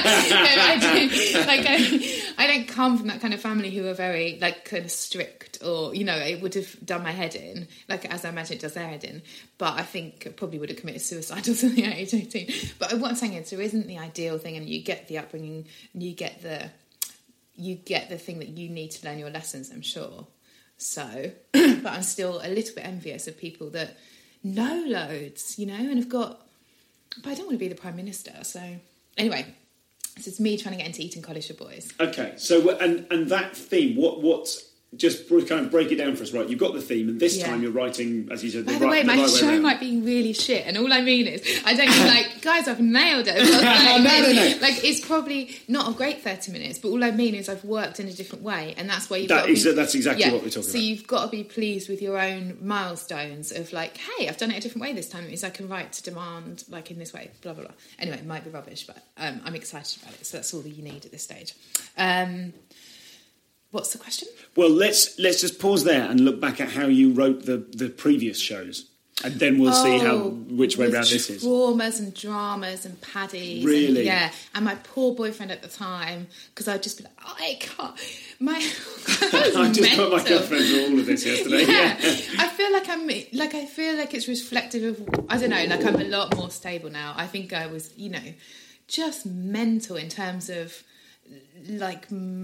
I don't come from that kind of family who are very kind of strict, or it would have done my head in, as I imagine it does their head in. But I think I probably would have committed suicide or something at age 18. But what I'm saying is, there isn't the ideal thing, and you get the upbringing, and you get the thing that you need to learn your lessons, I'm sure. So, but I'm still a little bit envious of people that know loads, and have got... But I don't want to be the Prime Minister, so... Anyway, So it's me trying to get into Eton College for Boys. Okay, so and that theme, what's just kind of break it down for us, right? You've got the theme, and this time you're writing, as you said. By the way, my show might be really shit, and all I mean is, I don't mean like, guys, I've nailed it. No. Like, it's probably not a great 30 minutes, but all I mean is I've worked in a different way, and that's where that's exactly what we're talking about. So you've got to be pleased with your own milestones of like, hey, I've done it a different way this time. It means I can write to demand like in this way, blah blah blah. Anyway, it might be rubbish, but I'm excited about it. So that's all that you need at this stage. What's the question? Well, let's just pause there and look back at how you wrote the previous shows, and then we'll see which way round this is. Traumas and dramas and paddies. Really? And my poor boyfriend at the time, because I'd just be like, I can't. I just put my girlfriend through all of this yesterday. Yeah. I feel like it's reflective of, I don't know, like I'm a lot more stable now. I think I was, just mental in terms of like,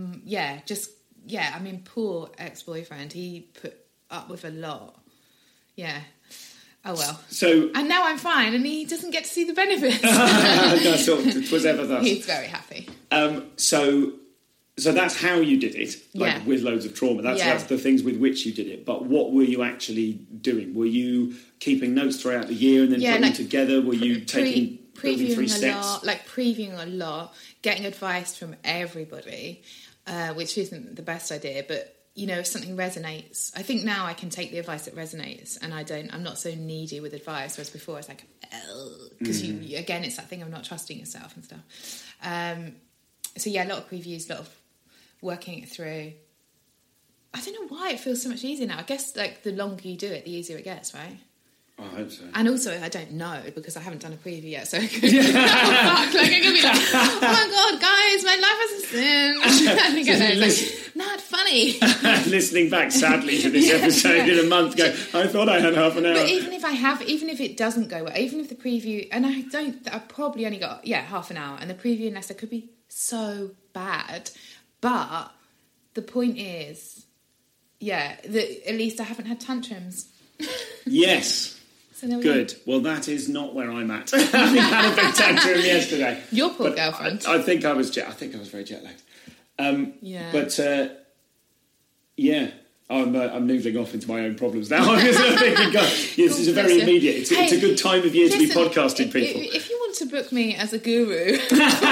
I mean, poor ex-boyfriend, he put up with a lot. Yeah. Oh, well. And now I'm fine, and he doesn't get to see the benefits. It was ever thus. He's very happy. So that's how you did it, with loads of trauma. That's the things with which you did it. But what were you actually doing? Were you keeping notes throughout the year and then putting them together? Were you previewing 3 steps? Previewing a lot, getting advice from everybody. Which isn't the best idea, but if something resonates, I think now I can take the advice that resonates, and I'm not so needy with advice, whereas before I was like, because again, it's that thing of not trusting yourself and stuff. A lot of previews, a lot of working it through. I don't know why it feels so much easier now. I guess like the longer you do it, the easier it gets, right? I hope so. And also, I don't know because I haven't done a preview yet, so I could be I could be like, oh my god, guys, my life has a sin. Not funny. Listening back sadly to this episode in a month ago, I thought I had half an hour. But even if it doesn't go well, even if the preview, and I probably only got half an hour, and the preview in Leicester could be so bad, but the point is, that at least I haven't had tantrums. Yes. So there we Good. Go. Well, that is not where I'm at. I had a big tantrum yesterday. Your poor girlfriend. I think I was very jet lagged. But I'm noodling off into my own problems now. I'm just thinking, God, this is a very immediate. It's a good time of year to be podcasting people. If you want to book me as a guru when this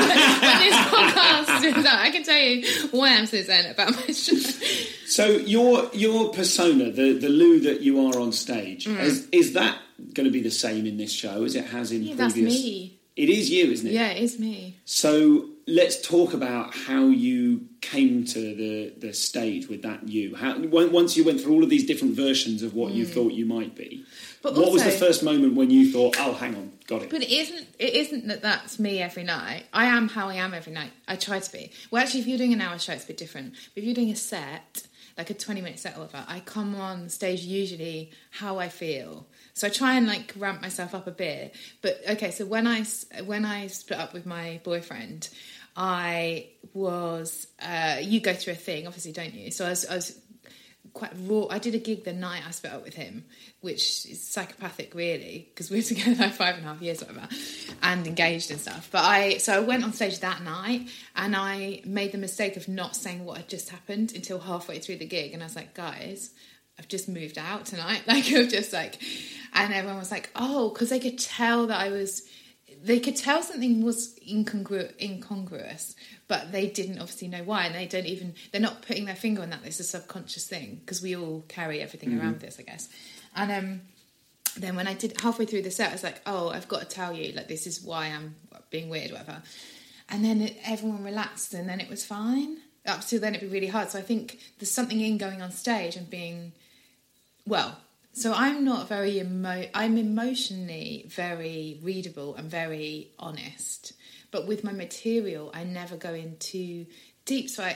podcast is out, I can tell you why I'm so zen about my show. So your persona, the Lou that you are on stage, is that going to be the same in this show as it has in previous? That's me. It is you, isn't it? Yeah, it is me. So let's talk about how you came to the stage with that you. Once you went through all of these different versions of what you thought you might be, but what was the first moment when you thought, oh, hang on, got it? But it isn't that that's me every night. I am how I am every night. I try to be. Well, actually, if you're doing an hour show, it's a bit different. But if you're doing a set, like a 20-minute set or whatever, I come on stage usually how I feel. So I try and like ramp myself up a bit. But okay, so when I split up with my boyfriend, I was you go through a thing, obviously, don't you? So I was quite raw. I did a gig the night I split up with him, which is psychopathic, really, because we were together like 5.5 years or whatever, and engaged and stuff. But I went on stage that night, and I made the mistake of not saying what had just happened until halfway through the gig, and I was like, guys, I've just moved out tonight. Like, I've just like, and everyone was like, oh, because they could tell that they could tell something was incongruous, but they didn't obviously know why, and they're not putting their finger on that. It's a subconscious thing, because we all carry everything around with this, I guess. And then when I did halfway through the set, I was like, oh, I've got to tell you, like, this is why I'm being weird, whatever. And then everyone relaxed, and then it was fine. Up till then, it'd be really hard. So I think there's something in going on stage and being, well, so I'm not very I'm emotionally very readable and very honest, but with my material, I never go in too deep. So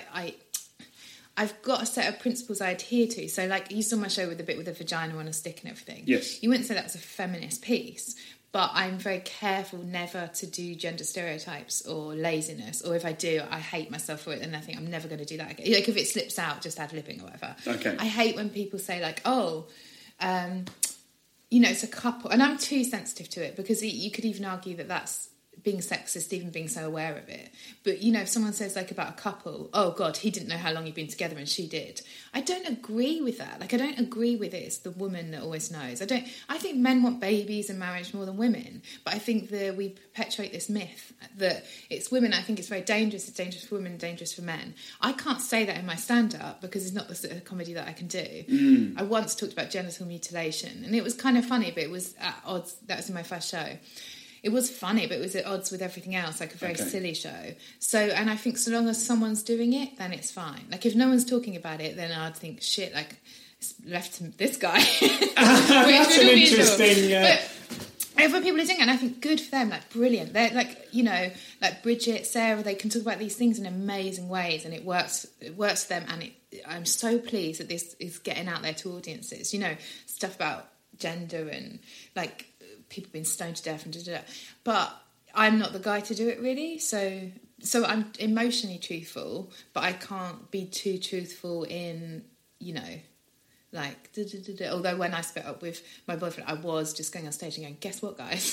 I've got a set of principles I adhere to. So like you saw my show with the bit with the vagina on a stick and everything. Yes. You wouldn't say that was a feminist piece, but I'm very careful never to do gender stereotypes or laziness. Or if I do, I hate myself for it, and I think I'm never going to do that again. Like if it slips out, just ad-libbing or whatever. Okay. I hate when people say like, oh, it's a couple, and I'm too sensitive to it, because you could even argue that that's being sexist, even being so aware of it. But, you know, if someone says, like, about a couple, oh, God, he didn't know how long you'd been together and she did. I don't agree with that. Like, I don't agree with it. It's the woman that always knows. I think men want babies and marriage more than women. But I think that we perpetuate this myth that it's women. I think it's very dangerous. It's dangerous for women, dangerous for men. I can't say that in my stand-up because it's not the sort of comedy that I can do. I once talked about genital mutilation, and it was kind of funny, but it was at odds. That was in my first show. It was funny, but it was at odds with everything else, like a very silly show. So, and I think so long as someone's doing it, then it's fine. Like, if no one's talking about it, then I'd think, shit, like, it's left to this guy. That's an interesting... But other people are doing it, and I think good for them, like, brilliant. They're, like, you know, like Bridget, Sarah, they can talk about these things in amazing ways, and it works for them, and I'm so pleased that this is getting out there to audiences. You know, stuff about gender and, like... people being stoned to death and da-da-da. But I'm not the guy to do it, really. So I'm emotionally truthful, but I can't be too truthful in, you know, like da-da-da-da. Although when I split up with my boyfriend, I was just going on stage and going, guess what, guys?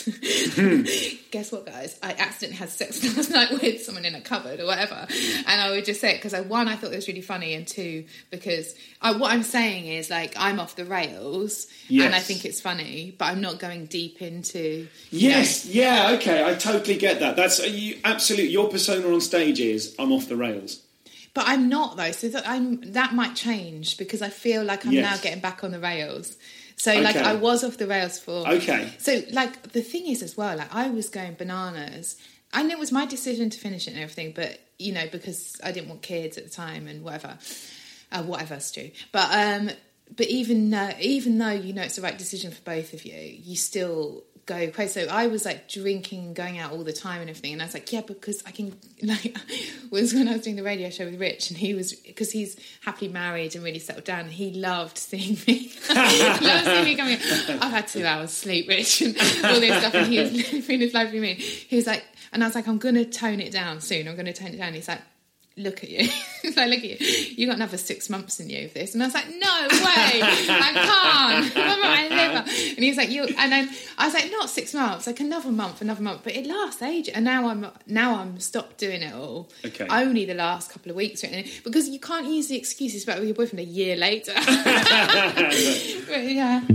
Guess what, guys? I accidentally had sex last night with someone in a cupboard or whatever. And I would just say it because, one, I thought it was really funny, and two, because what I'm saying is, like, I'm off the rails, and I think it's funny, but I'm not going deep into... Yes, yeah, okay, I totally get that. That's absolutely... Your persona on stage is, I'm off the rails. But I'm not, though, so that might change, because I feel like I'm now getting back on the rails. So, like, I was off the rails for... Okay. So, like, the thing is as well, like, I was going bananas. I know it was my decision to finish it and everything, but, you know, because I didn't want kids at the time and whatever. Whatever, Stu. But even though, you know, it's the right decision for both of you, you still... go crazy. So I was like drinking, going out all the time and everything, and I was like, yeah, because I can, like, was when I was doing the radio show with Rich, and he was, because he's happily married and really settled down, he loved seeing me. He loved seeing me coming, I've had 2 hours sleep, Rich, and all this stuff, and he was living his life with me. He was like, and I was like, I'm going to tone it down soon, I'm going to tone it down. He's like, look at you. He's like, look at you. You got another 6 months in you of this. And I was like, no way. I can't. Remember my liver. And he was like, and then I was like, not 6 months, like another month. But it lasts ages. And now I'm stopped doing it all. Okay. Only the last couple of weeks. Because you can't use the excuses about with your boyfriend a year later. But yeah.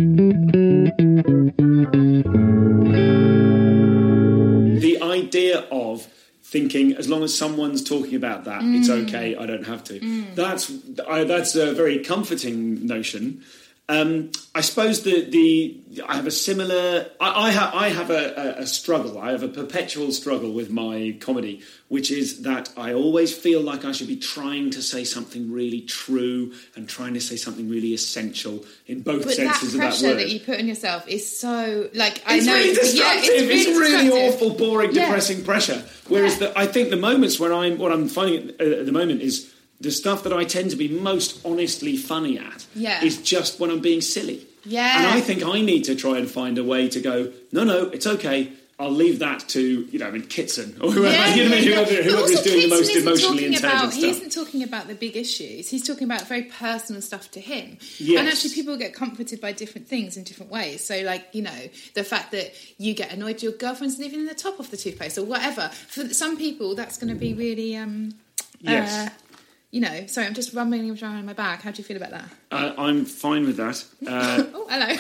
The idea of thinking, as long as someone's talking about that, it's okay, I don't have to. That's a very comforting notion. I suppose I have a similar... I have a struggle. I have a perpetual struggle with my comedy, which is that I always feel like I should be trying to say something really true and trying to say something really essential in both senses of that word. But that pressure that you put on yourself is so... like, it's really destructive. It's really awful, boring, depressing pressure. Whereas I think the moments where what I'm finding at the moment is... the stuff that I tend to be most honestly funny at is just when I'm being silly. Yeah. And I think I need to try and find a way to go, no, it's okay. I'll leave that to, you know, Kitson or whoever, whoever is doing the most emotionally intelligent stuff. He isn't talking about the big issues. He's talking about very personal stuff to him. Yes. And actually people get comforted by different things in different ways. So, like, you know, the fact that you get annoyed your girlfriend's leaving in the top of the toothpaste or whatever. For some people, that's going to be really... yes. You know, sorry, I'm just rumbling around my back. How do you feel about that? I'm fine with that. Oh, hello.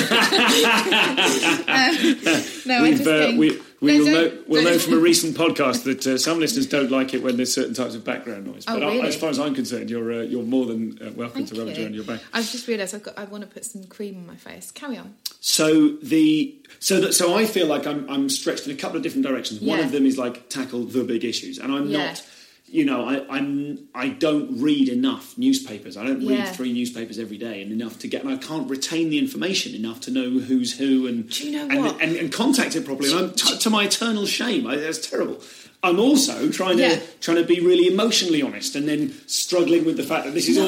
We'll know from a recent podcast that some listeners don't like it when there's certain types of background noise. But really? As far as I'm concerned, you're more than welcome to rub it around your back. I've just realised I want to put some cream on my face. Carry on. So I feel like I'm stretched in a couple of different directions. One of them is like tackle the big issues, and I'm not. You know, I don't read enough newspapers. I don't read 3 newspapers every day, and I can't retain the information enough to know who's who and do you know what? And contact it properly. And to my eternal shame, that's terrible. I'm also trying to be really emotionally honest, and then struggling with the fact that this is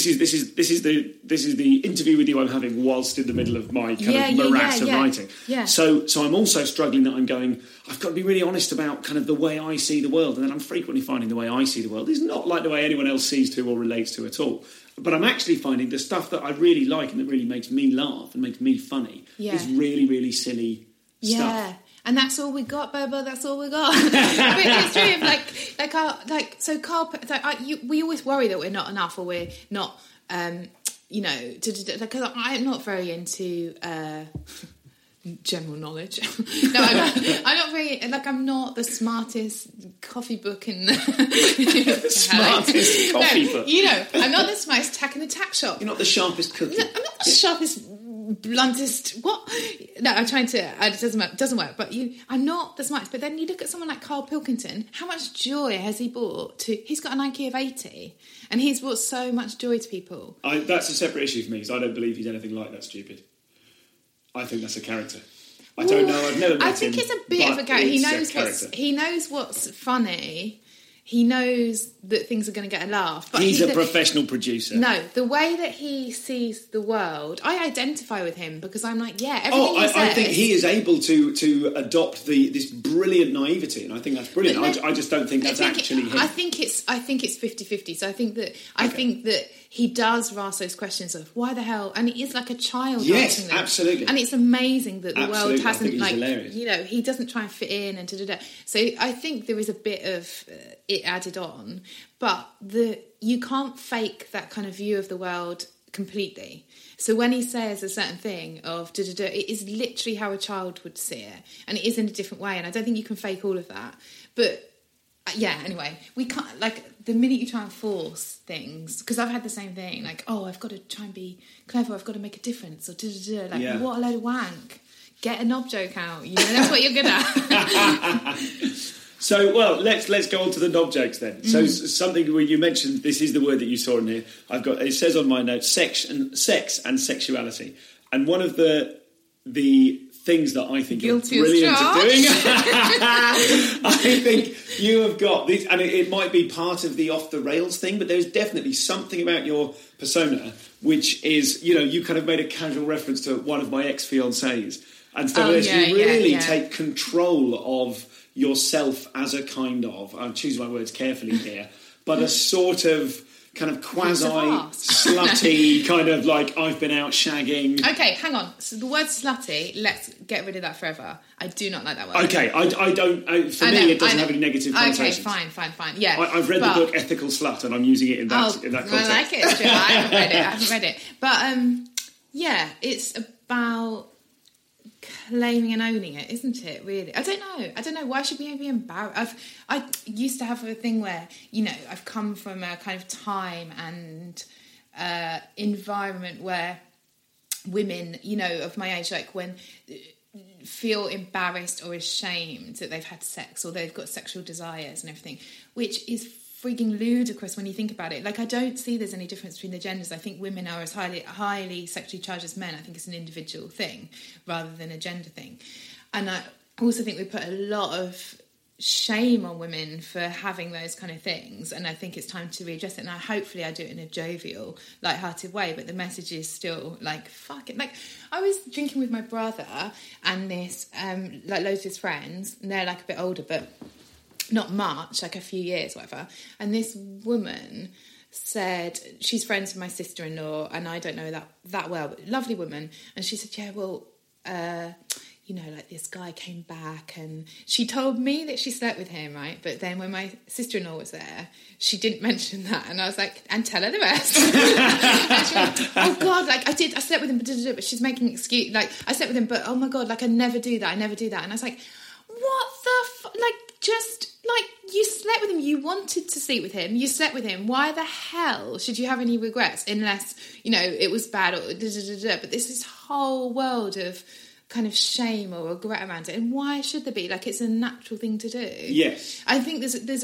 the interview with you I'm having whilst in the middle of my kind of morass of writing. Yeah. So I'm also struggling that I'm going, I've got to be really honest about kind of the way I see the world, and then I'm frequently finding the way I see the world is not like the way anyone else sees to or relates to at all. But I'm actually finding the stuff that I really like and that really makes me laugh and makes me funny is really, really silly stuff. And that's all we got, Bobo. That's all we got. But it's true. We always worry that we're not enough, or we're not, because I'm not very into general knowledge. No, I'm not very, I'm not the smartest coffee book in smartest coffee book. I'm not the smartest tack in the tack shop. You're not the sharpest cookie. No, I'm not the sharpest, bluntest. What? No, I'm trying to. It doesn't work. But I'm not the smartest. But then you look at someone like Carl Pilkington. How much joy has he brought to? He's got an IQ of 80, and he's brought so much joy to people. That's a separate issue for me, because I don't believe he's anything like that stupid. I think that's a character. I don't know. I've never met him. I think it's a bit of a character. He knows what's funny. He knows that things are going to get a laugh. But he's a professional producer. No, the way that he sees the world, I identify with him, because I'm like, everything he says. I think he is able to adopt this brilliant naivety, and I think that's brilliant. I just don't think that's actually him. I think it's 50-50. So I think that he does ask those questions of why the hell, and he is like a child. Yes, asking them. Absolutely. And it's amazing that the world hasn't hilarious. He doesn't try and fit in and da-da-da. So I think there is a bit of it added on, but you can't fake that kind of view of the world completely. So when he says a certain thing of da-da-da, it is literally how a child would see it, and it is in a different way, and I don't think you can fake all of that. But anyway, we can't, the minute you try and force things, because I've had the same thing, I've got to try and be clever, I've got to make a difference, or da-da-da, what a load of wank. Get a knob joke out, that's what you're good at. So, let's go on to the knob jokes then. So, something where you mentioned, this is the word that you saw in here. It says on my notes, sex and sexuality. And one of the things that I think you're brilliant at doing, I think you have got this, and it might be part of the off the rails thing, but there's definitely something about your persona which is, you kind of made a casual reference to one of my ex-fiancés, and so you really take control of yourself as a kind of, I'll choose my words carefully here, but a sort of kind of quasi-slutty kind of I've been out shagging. Okay, hang on. So the word slutty, let's get rid of that forever. I do not like that word. Okay, I don't... for me, it doesn't have any negative connotations. Okay, fine. Yeah. I've read the book Ethical Slut, and I'm using it in that context. I like it, Joe. I haven't read it. But, it's about claiming and owning it, isn't it, really? I don't know. Why should we be embarrassed? I used to have a thing where, I've come from a kind of time and environment where women, of my age, when feel embarrassed or ashamed that they've had sex or they've got sexual desires and everything, which is freaking ludicrous when you think about it. I don't see there's any difference between the genders. I think women are as highly sexually charged as men. I think it's an individual thing rather than a gender thing. And I also think we put a lot of shame on women for having those kind of things, and I think it's time to readjust it. And hopefully I do it in a jovial, light-hearted way, but the message is still fuck it. I was drinking with my brother and this loads of his friends, and they're a bit older, but not much, a few years, whatever. And this woman said, she's friends with my sister-in-law, and I don't know that well, but lovely woman. And she said, this guy came back, and she told me that she slept with him, right? But then when my sister-in-law was there, she didn't mention that. And I was like, and tell her the rest. And she went, oh God, I slept with him, but she's making an excuse. I slept with him, but oh my God, I never do that. And I was like, what the you slept with him, you wanted to sleep with him, you slept with him, why the hell should you have any regrets unless, it was bad or da-da-da-da. But there's this whole world of kind of shame or regret around it, and why should there be? It's a natural thing to do. Yes. I think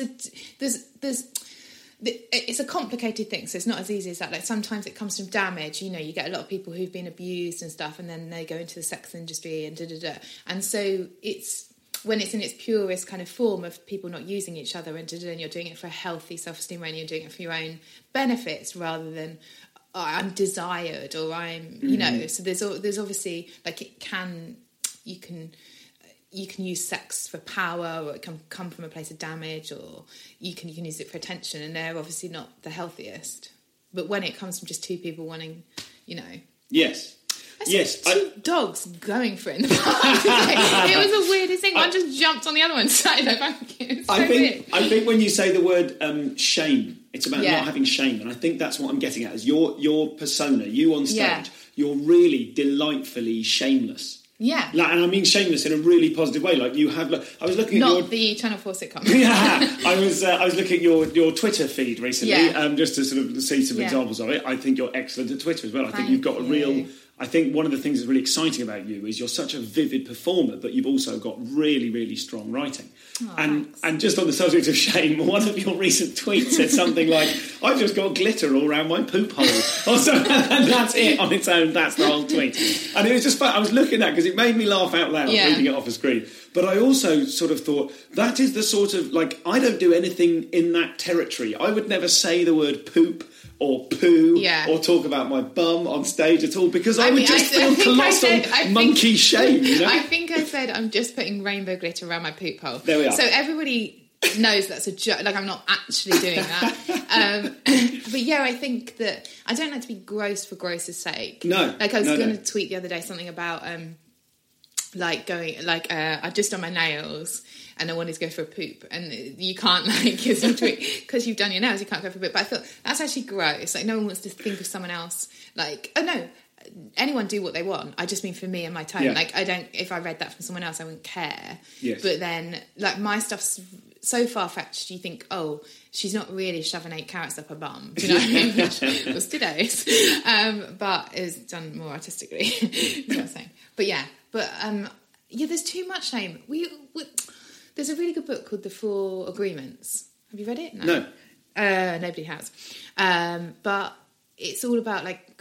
it's a complicated thing, so it's not as easy as that. Sometimes it comes from damage, you get a lot of people who've been abused and stuff, and then they go into the sex industry and da-da-da. And so when it's in its purest kind of form of people not using each other and you're doing it for a healthy self-esteem way, and you're doing it for your own benefits rather than I'm desired or I'm, so there's obviously you can use sex for power, or it can come from a place of damage, or you can use it for attention, and they're obviously not the healthiest. But when it comes from just two people wanting, Yes. Yes, two dogs going for it in the park. It was the weirdest thing. One just jumped on the other one and started it was so weird. I think when you say the word shame, it's about not having shame, and I think that's what I'm getting at. Is your persona, you on stage, you're really delightfully shameless. Yeah, and I mean shameless in a really positive way. Like you have, I was looking at the Channel 4 sitcom. I was looking at your Twitter feed recently, just to sort of see some examples of it. I think you're excellent at Twitter as well. I think you've got a real. I think one of the things that's really exciting about you is you're such a vivid performer, but you've also got really, really strong writing. Oh, and just on the subject of shame, one of your recent tweets said something like, "I've just got glitter all around my poop hole," and that's it on its own. That's the whole tweet, and it was just fun. I was looking at it because it made me laugh out loud reading it off the screen. But I also sort of thought that is the sort of like I don't do anything in that territory. I would never say the word poop or poo or talk about my bum on stage at all because I would just feel colossal monkey shame. You know? I think I said I'm just putting rainbow glitter around my poop hole. There we are. So everybody knows that's a joke. Like I'm not actually doing that. But yeah, I think that I don't like to be gross for gross's sake. No. Like I was going to tweet the other day something about I just done my nails and I wanted to go for a poop, and you can't because you've done your nails, you can't go for a poop. But I thought that's actually gross. Like no one wants to think of someone else. Like anyone do what they want. I just mean for me and my tone. Yeah. Like I don't. If I read that from someone else, I wouldn't care. Yes. But then like my stuff's so far fetched. You think, oh, she's not really shoving 8 carrots up her bum. Do you know what I mean? Which was today's, but it was done more artistically. You know what I'm saying? But yeah. But there's too much shame. There's a really good book called The 4 Agreements. Have you read it? No. Nobody has. But it's all about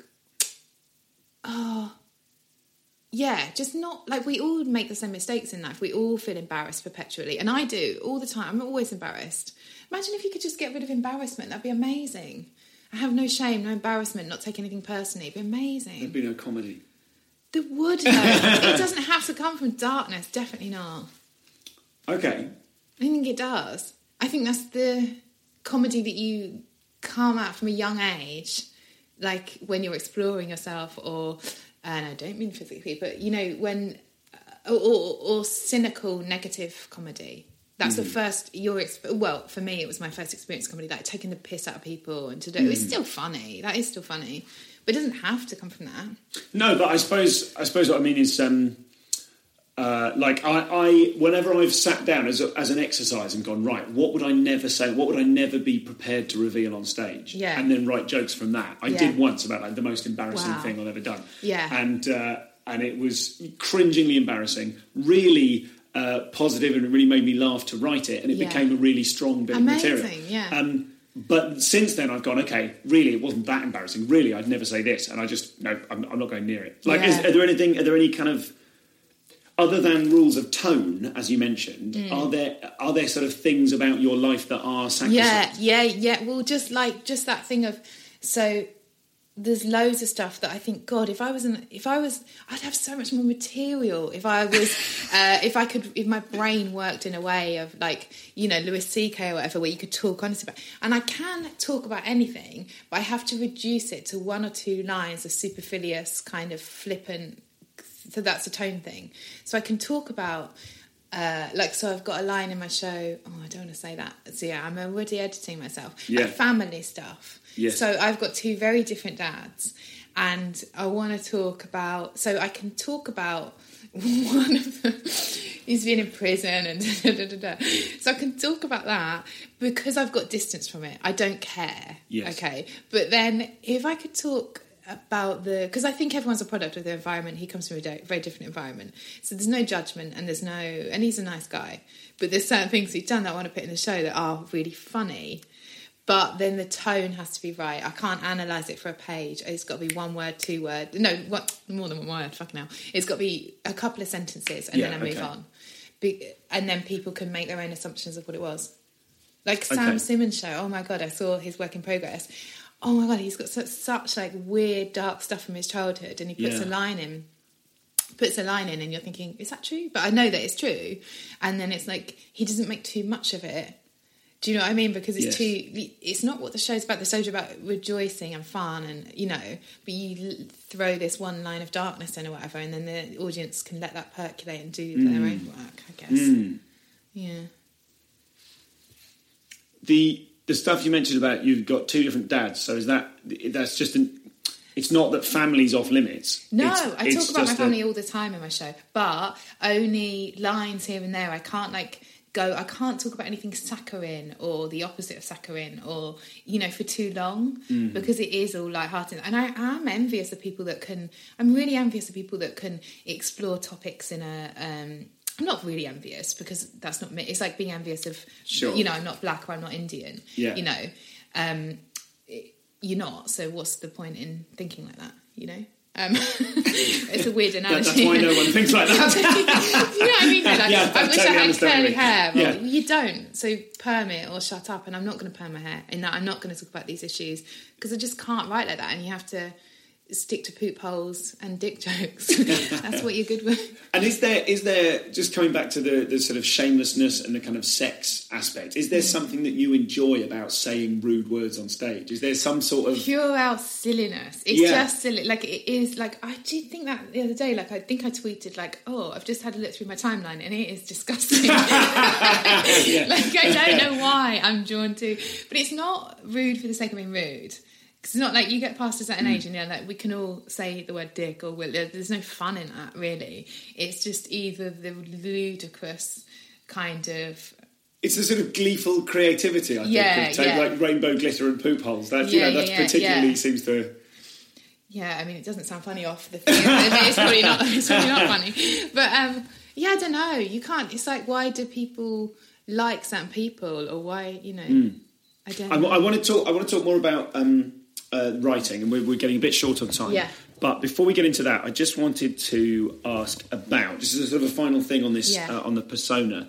just not like we all make the same mistakes in life. We all feel embarrassed perpetually, and I do all the time. I'm always embarrassed. Imagine if you could just get rid of embarrassment. That'd be amazing. I have no shame, no embarrassment, not take anything personally. It'd be amazing. There'd be no comedy. There would, though. It doesn't have to come from darkness. Definitely not. Okay. I think it does. I think that's the comedy that you come at from a young age, like when you're exploring yourself, or and I don't mean physically, but you know when, or cynical, negative comedy. That's the first. Well, for me, it was my first experience of comedy, like taking the piss out of people, and to do. It's still funny. That is still funny. But it doesn't have to come from that. No, but I suppose what I mean is, I whenever I've sat down as an exercise and gone, right, what would I never say? What would I never be prepared to reveal on stage? Yeah. And then write jokes from that. I did once about like the most embarrassing thing I've ever done. Yeah. And it was cringingly embarrassing, really positive, and it really made me laugh to write it. And it became a really strong bit of material. Yeah. But since then, I've gone, okay, really, it wasn't that embarrassing. Really, I'd never say this. And I just, no, I'm not going near it. Like, are there any kind of, other than rules of tone, as you mentioned, are there sort of things about your life that are sacrosanct? Yeah. Well, just that thing of, so there's loads of stuff that I think, God, if I was, I'd have so much more material if I was, if my brain worked in a way of like, you know, Louis C.K. or whatever, where you could talk honestly about, and I can talk about anything, but I have to reduce it to 1 or 2 lines of supercilious kind of flippant, so that's a tone thing. So I can talk about, so I've got a line in my show, I don't want to say that. So yeah, I'm already editing myself. Yeah. Family stuff. Yes. So I've got 2 very different dads, and I want to talk about. So I can talk about one of them. He's been in prison and so I can talk about that because I've got distance from it. I don't care. Yes. Okay. But then if I could talk about because I think everyone's a product of their environment. He comes from a very different environment, so there's no judgment, and and he's a nice guy. But there's certain things he's done that I want to put in the show that are really funny. But then the tone has to be right. I can't analyse it for a page. It's got to be 1 word, 2 word. No, more than 1 word, fucking hell. It's got to be a couple of sentences and then I move on. And then people can make their own assumptions of what it was. Like Sam Simmons' show. Oh my God, I saw his work in progress. Oh my God, he's got such like weird, dark stuff from his childhood, and he puts a line in. And you're thinking, is that true? But I know that it's true. And then it's like, he doesn't make too much of it. Do you know what I mean? Because it's it's not what the show's about. The show's about rejoicing and fun and, you know, but you throw this one line of darkness in or whatever, and then the audience can let that percolate and do their own work, I guess. Yeah. The stuff you mentioned about you've got 2 different dads, so that's just it's not that family's off limits. No, I talk about my family all the time in my show, but only lines here and there. I can't I can't talk about anything saccharine or the opposite of saccharine or, you know, for too long because it is all lighthearted. And I am envious of people I'm really envious of people that can explore topics in a, I'm not really envious because that's not me. It's like being envious of, you know, I'm not black or I'm not Indian, you know. You're not, so what's the point in thinking like that, you know? It's a weird analogy. That's why no one thinks like that. You know what I mean? Like, I wish I had curly hair. Well, yeah. You don't, so perm it or shut up. And I'm not going to perm my hair. And I'm not going to talk about these issues because I just can't write like that. And you have to stick to poop holes and dick jokes. That's what you're good with. And is there just coming back to the sort of shamelessness and the kind of sex aspect, is there something that you enjoy about saying rude words on stage? Is there some sort of pure out silliness? It's just silly. Like, it is, like, I did think that the other day. Like, I think I tweeted like, oh, I've just had a look through my timeline and it is disgusting. Like, I don't know why I'm drawn to, but it's not rude for the sake of being rude. It's not like you get past a certain age and you're like, we can all say the word dick or there's no fun in that, really. It's just either the ludicrous kind of... It's a sort of gleeful creativity, I think. Take like rainbow glitter and poop holes. That, that's particularly seems to... Yeah, I mean, it doesn't sound funny off the thing. It's probably not funny. But, I don't know. You can't... It's like, why do people like certain people or why, you know... I don't know. I want to talk more about... writing, and we're getting a bit short on time. Yeah. But before we get into that, I just wanted to ask about, just as a sort of a final thing on this, on the persona.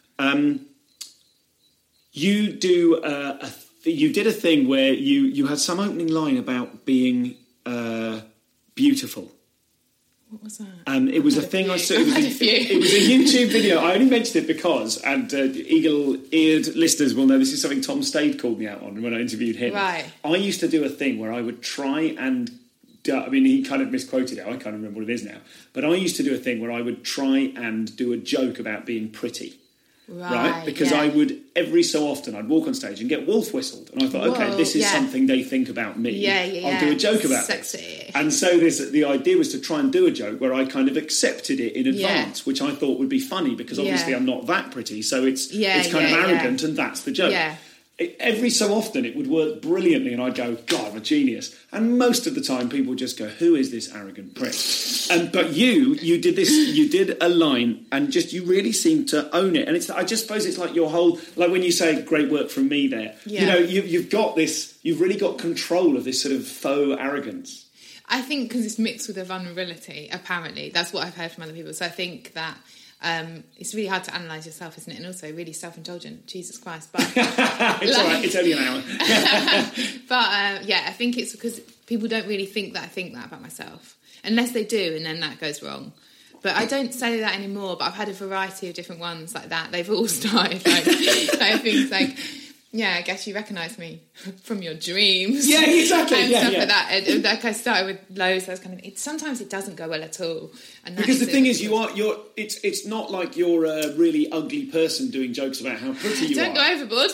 You did a thing where you had some opening line about being beautiful. What was that? It was a thing I saw. It was a YouTube video. I only mentioned it because, and eagle-eared listeners will know this is something Tom Stade called me out on when I interviewed him. Right. I used to do a thing where I would try and... I mean, he kind of misquoted it. I can't remember what it is now. But I used to do a thing where I would try and do a joke about being pretty. Right? Because I would, every so often, I'd walk on stage and get wolf whistled. And I thought, okay, this is something they think about me. I'll do a joke about it. And so the idea was to try and do a joke where I kind of accepted it in advance, which I thought would be funny because obviously I'm not that pretty. So it's kind of arrogant and that's the joke. Yeah. Every so often it would work brilliantly and I'd go, God, I'm a genius. And most of the time people would just go, who is this arrogant prick? But you did a line and just you really seemed to own it. And I just suppose it's like your whole, like when you say great work from me there, you know, you've got this, you've really got control of this sort of faux arrogance. I think because it's mixed with a vulnerability, apparently. That's what I've heard from other people. So I think that... it's really hard to analyse yourself, isn't it? And also really self-indulgent. Jesus Christ. But it's all right. It's only an hour. But I think it's because people don't really think that I think that about myself. Unless they do, and then that goes wrong. But I don't say that anymore, but I've had a variety of different ones like that. They've all started like things like... Yeah, I guess you recognise me from your dreams. Yeah, exactly. And stuff like that. And, like I started with loads. Those kind of. Sometimes it doesn't go well at all. And because the thing is, you're. It's not like you're a really ugly person doing jokes about how pretty you are. Don't go overboard.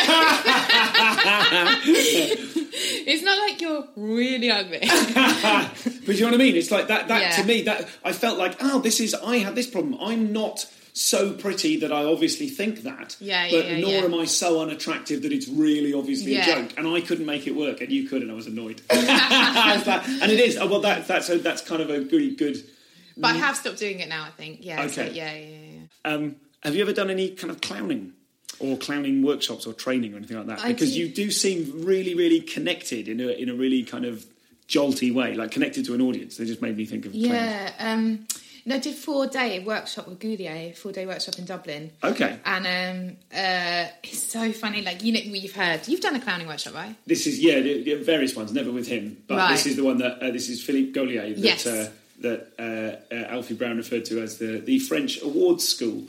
It's not like you're really ugly. But you know what I mean? It's like that. To me, that I felt like, I have this problem. I'm not so pretty that I obviously think that. Nor am I so unattractive that it's really obviously a joke. And I couldn't make it work, and you could, and I was annoyed. And it is. Well, that's kind of a really good. But I have stopped doing it now, I think. Yeah. Okay. Have you ever done any kind of clowning or clowning workshops or training or anything like that? Because you do seem really, really connected in a really kind of jolty way, like connected to an audience. They just made me think of clowning. No, I did 4-day workshop with Goulier, 4-day workshop in Dublin. Okay. And it's so funny. Like, you know, you've done a clowning workshop, right? This is, various ones, never with him. But This is the one that, this is Philippe Goulier that Alfie Brown referred to as the French awards school.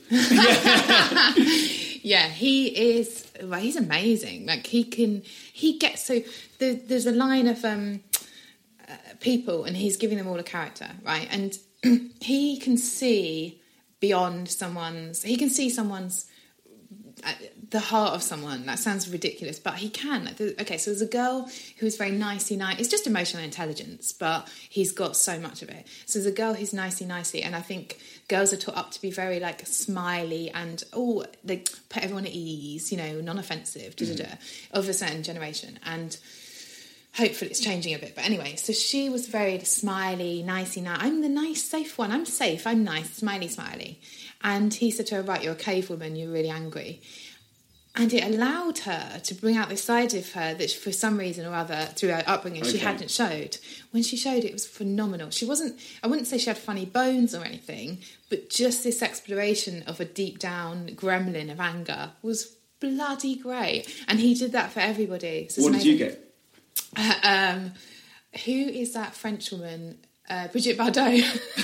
Yeah, he is. Well, he's amazing. Like he gets so. There's a line of people, and he's giving them all a character, right? And he can see beyond someone's. He can see someone's. The heart of someone. That sounds ridiculous, but he can. Okay, so there's a girl who's very nicey. It's just emotional intelligence, but he's got so much of it. So there's a girl who's nicey, and I think girls are taught up to be very like smiley and they put everyone at ease, you know, non-offensive, of a certain generation, and hopefully it's changing a bit. But anyway, so she was very smiley, nicey. I'm the nice, safe one. I'm safe. I'm nice, smiley. And he said to her, right, you're a cave woman. You're really angry. And it allowed her to bring out this side of her that for some reason or other, through her upbringing, she hadn't showed. When she showed it, it was phenomenal. She wasn't, I wouldn't say she had funny bones or anything, but just this exploration of a deep down gremlin of anger was bloody great. And he did that for everybody. So what did you get? Who is that French woman? Brigitte Bardot.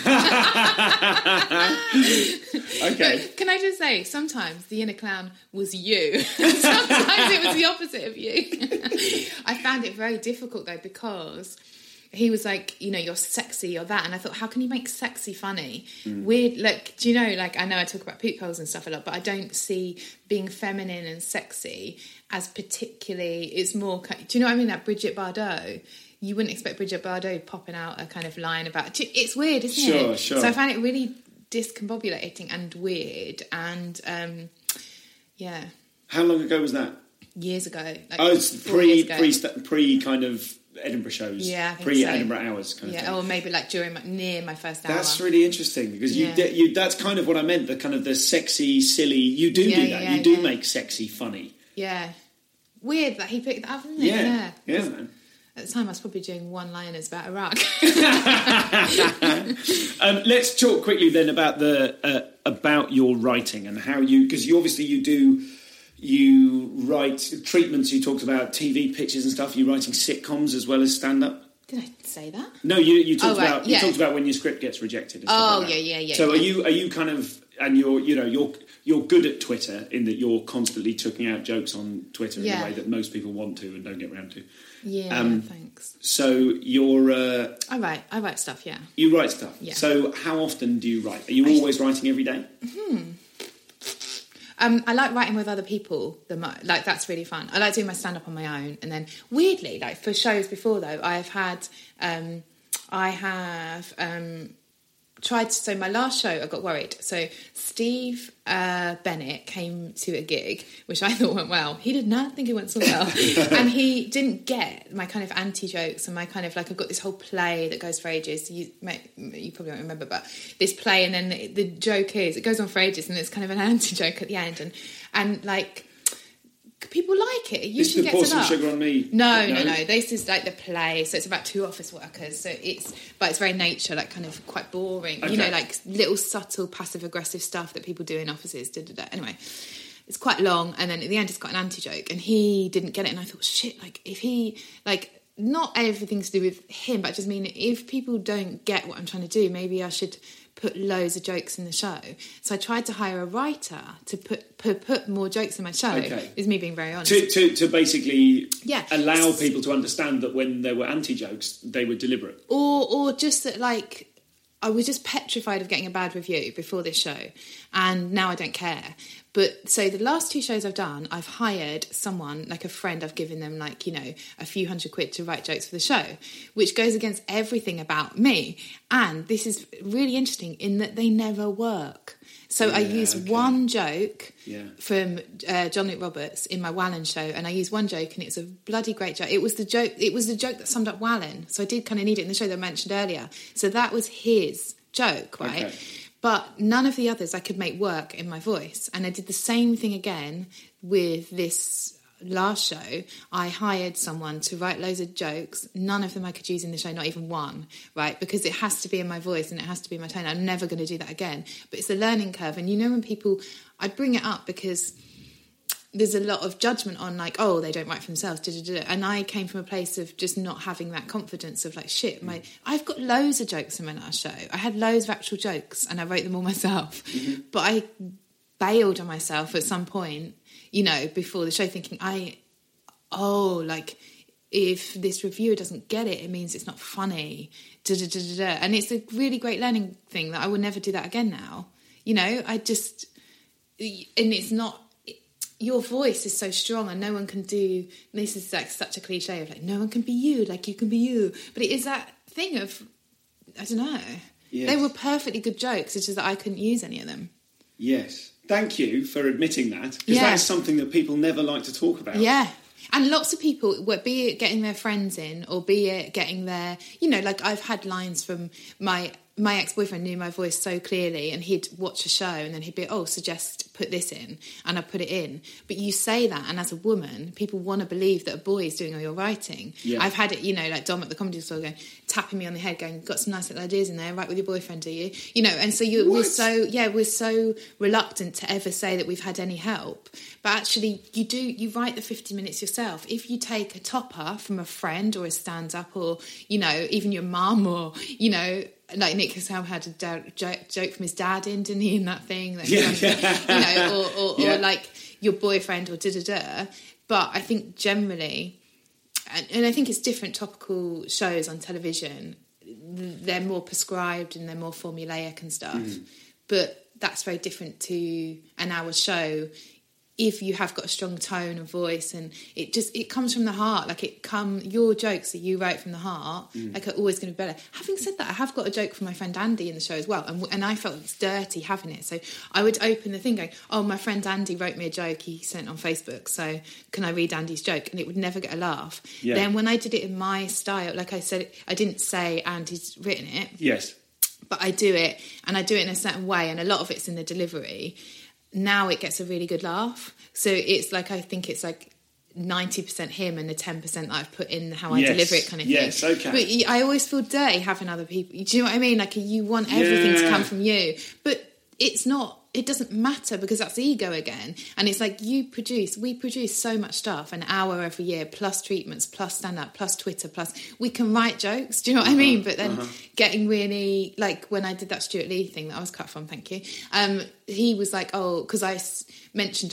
Okay. But can I just say, sometimes the inner clown was you. Sometimes it was the opposite of you. I found it very difficult though, because he was like, you know, you're sexy, you're that. And I thought, how can you make sexy funny? Weird, like, do you know, like, I know I talk about poop holes and stuff a lot, but I don't see being feminine and sexy as particularly, it's more, do you know what I mean? Like Brigitte Bardot. You wouldn't expect Brigitte Bardot popping out a kind of line about... It's weird, isn't it? Sure. So I found it really discombobulating and weird. And, yeah. How long ago was that? Years ago. Like it's pre kind of Edinburgh shows. Yeah, I think pre-Edinburgh hours kind of thing. Or maybe like near my first hour. That's really interesting, because you that's kind of what I meant, the kind of the sexy, silly... You do that. You do make sexy funny. Yeah. Weird that he picked that up, isn't it? Yeah, man. At the time, I was probably doing one-liners about Iraq. Let's talk quickly then about about your writing and how because you write treatments. You talked about TV pitches and stuff. You're writing sitcoms as well as stand-up. Did I say that? No, you talked about you talked about when your script gets rejected. And stuff like that. Yeah. So are you kind of, and you're good at Twitter in that you're constantly chucking out jokes on Twitter in a way that most people want to and don't get around to. Yeah, thanks. So you're... I write stuff, yeah. You write stuff? Yeah. So how often do you write? Are you always writing every day? I like writing with other people. Like, that's really fun. I like doing my stand-up on my own. And then, weirdly, like, for shows before, though, I have tried to... So my last show, I got worried. So Steve Bennett came to a gig, which I thought went well. He did not think it went so well. And he didn't get my kind of anti-jokes and my kind of, like, I've got this whole play that goes for ages. You probably won't remember, but this play, and then the joke is, it goes on for ages, and it's kind of an anti-joke at the end. And like... people like it. It usually gets Pour it Some up. Sugar on Me. No. This is like the play, so it's about two office workers. So it's very nature, like kind of quite boring. Okay. You know, like little subtle passive aggressive stuff that people do in offices. Anyway, it's quite long, and then at the end it's got an anti-joke, and he didn't get it, and I thought, shit, like if he like. Not everything to do with him, but I just mean if people don't get what I'm trying to do, maybe I should put loads of jokes in the show. So I tried to hire a writer to put more jokes in my show. Okay. Is me being very honest. To basically allow people to understand that when there were anti-jokes, they were deliberate. Or just that, like, I was just petrified of getting a bad review before this show, and now I don't care. But so the last two shows I've done, I've hired someone, like a friend, I've given them like, you know, a few £100 to write jokes for the show, which goes against everything about me. And this is really interesting in that they never work. So I use one joke from John Luke Roberts in my Wallen show, and I used one joke, and it's a bloody great joke. It was the joke that summed up Wallen. So I did kind of need it in the show that I mentioned earlier. So that was his joke, right? Okay. But none of the others I could make work in my voice. And I did the same thing again with this last show. I hired someone to write loads of jokes. None of them I could use in the show, not even one, right? Because it has to be in my voice and it has to be in my tone. I'm never going to do that again. But it's a learning curve. And you know when people... I bring it up because there's a lot of judgment on like, oh, they don't write for themselves, and I came from a place of just not having that confidence of like, shit, I've got loads of jokes in my last show. I had loads of actual jokes and I wrote them all myself, but I bailed on myself at some point, you know, before the show, thinking if this reviewer doesn't get it, it means it's not funny, and it's a really great learning thing that I will never do that again now, you know. And it's not, your voice is so strong and no one can do, this is like such a cliche of like, no one can be you like you can be you. But it is that thing of, I don't know. Yes. They were perfectly good jokes, it's just that I couldn't use any of them. Yes. Thank you for admitting that, because that is something that people never like to talk about. Yeah. And lots of people, be it getting their friends in or be it getting their, you know, like I've had lines from my ex-boyfriend knew my voice so clearly, and he'd watch a show and then he'd be, suggest put this in, and I put it in. But you say that, and as a woman, people want to believe that a boy is doing all your writing. Yeah. I've had it, you know, like Dom at the Comedy Store going, tapping me on the head going, got some nice little ideas in there, write with your boyfriend, do you? You know, and so we're so reluctant to ever say that we've had any help. But actually, you write the 50 minutes yourself. If you take a topper from a friend or a stand-up or, you know, even your mum or, you know, like Nick Cassell had a joke from his dad in, didn't he, in that thing? Like, you know, or like your boyfriend or da-da-da. But I think generally, and I think it's different topical shows on television, they're more prescribed and they're more formulaic and stuff. But that's very different to an hour show if you have got a strong tone of voice, and it comes from the heart. Like your jokes that you write from the heart, like are always going to be better. Having said that, I have got a joke from my friend Andy in the show as well, and I felt it's dirty having it. So I would open the thing going, oh, my friend Andy wrote me a joke he sent on Facebook, so can I read Andy's joke? And it would never get a laugh. Yeah. Then when I did it in my style, like I said, I didn't say Andy's written it. Yes. But I do it, and I do it in a certain way, and a lot of it's in the delivery. Now it gets a really good laugh. So it's like, I think it's like 90% him and the 10% that I've put in how I deliver it kind of thing. Yes, okay. But I always feel dirty having other people. Do you know what I mean? Like you want everything to come from you. But it's not, it doesn't matter, because that's ego again. And it's like we produce so much stuff, an hour every year, plus treatments, plus stand-up, plus Twitter, plus we can write jokes. Do you know what I mean? But then getting really, like when I did that Stuart Lee thing that I was cut from, thank you. He was like, because I mentioned...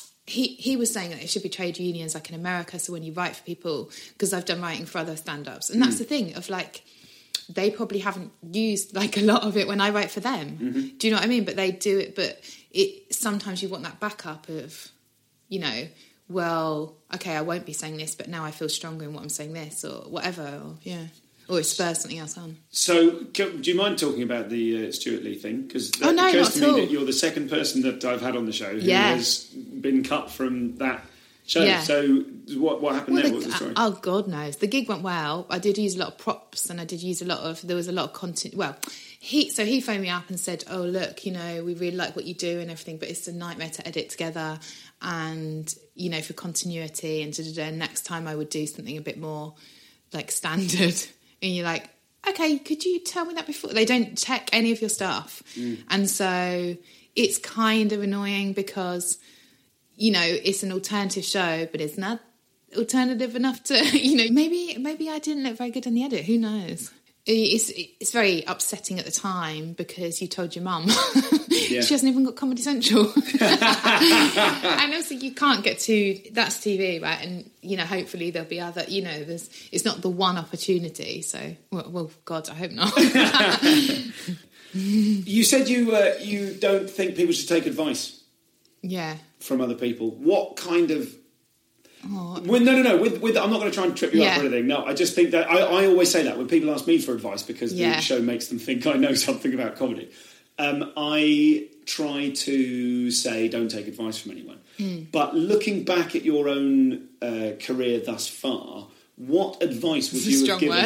He was saying that it should be trade unions like in America, so when you write for people, because I've done writing for other stand-ups, and that's the thing of like, they probably haven't used like a lot of it when I write for them. Do you know what I mean? But they do it, but sometimes you want that backup of, you know, well, okay, I won't be saying this, but now I feel stronger in what I'm saying this, or whatever, or it spurs something else on. So, do you mind talking about the Stuart Lee thing? Because it occurs not to me that you're the second person that I've had on the show who has been cut from that show. Yeah. So, what happened there? What was the story? Oh, God knows. The gig went well. I did use a lot of props, and I did use there was a lot of content. Well, he phoned me up and said, oh, look, you know, we really like what you do and everything, but it's a nightmare to edit together, and, you know, for continuity and next time I would do something a bit more like standard. And you're like, okay, could you tell me that before? They don't check any of your stuff. And so it's kind of annoying because, you know, it's an alternative show, but it's not alternative enough to, you know, maybe I didn't look very good in the edit. Who knows? It's very upsetting at the time because you told your mum. She hasn't even got Comedy Central. And also you can't get to, that's TV, right? And, you know, hopefully there'll be other, you know, it's not the one opportunity. So, well God, I hope not. You said you don't think people should take advice from other people. What kind of... No. I'm not going to try and trip you up or anything. No, I just think that I always say that when people ask me for advice because the show makes them think I know something about comedy. I try to say don't take advice from anyone. But looking back at your own career thus far, what advice would you have given?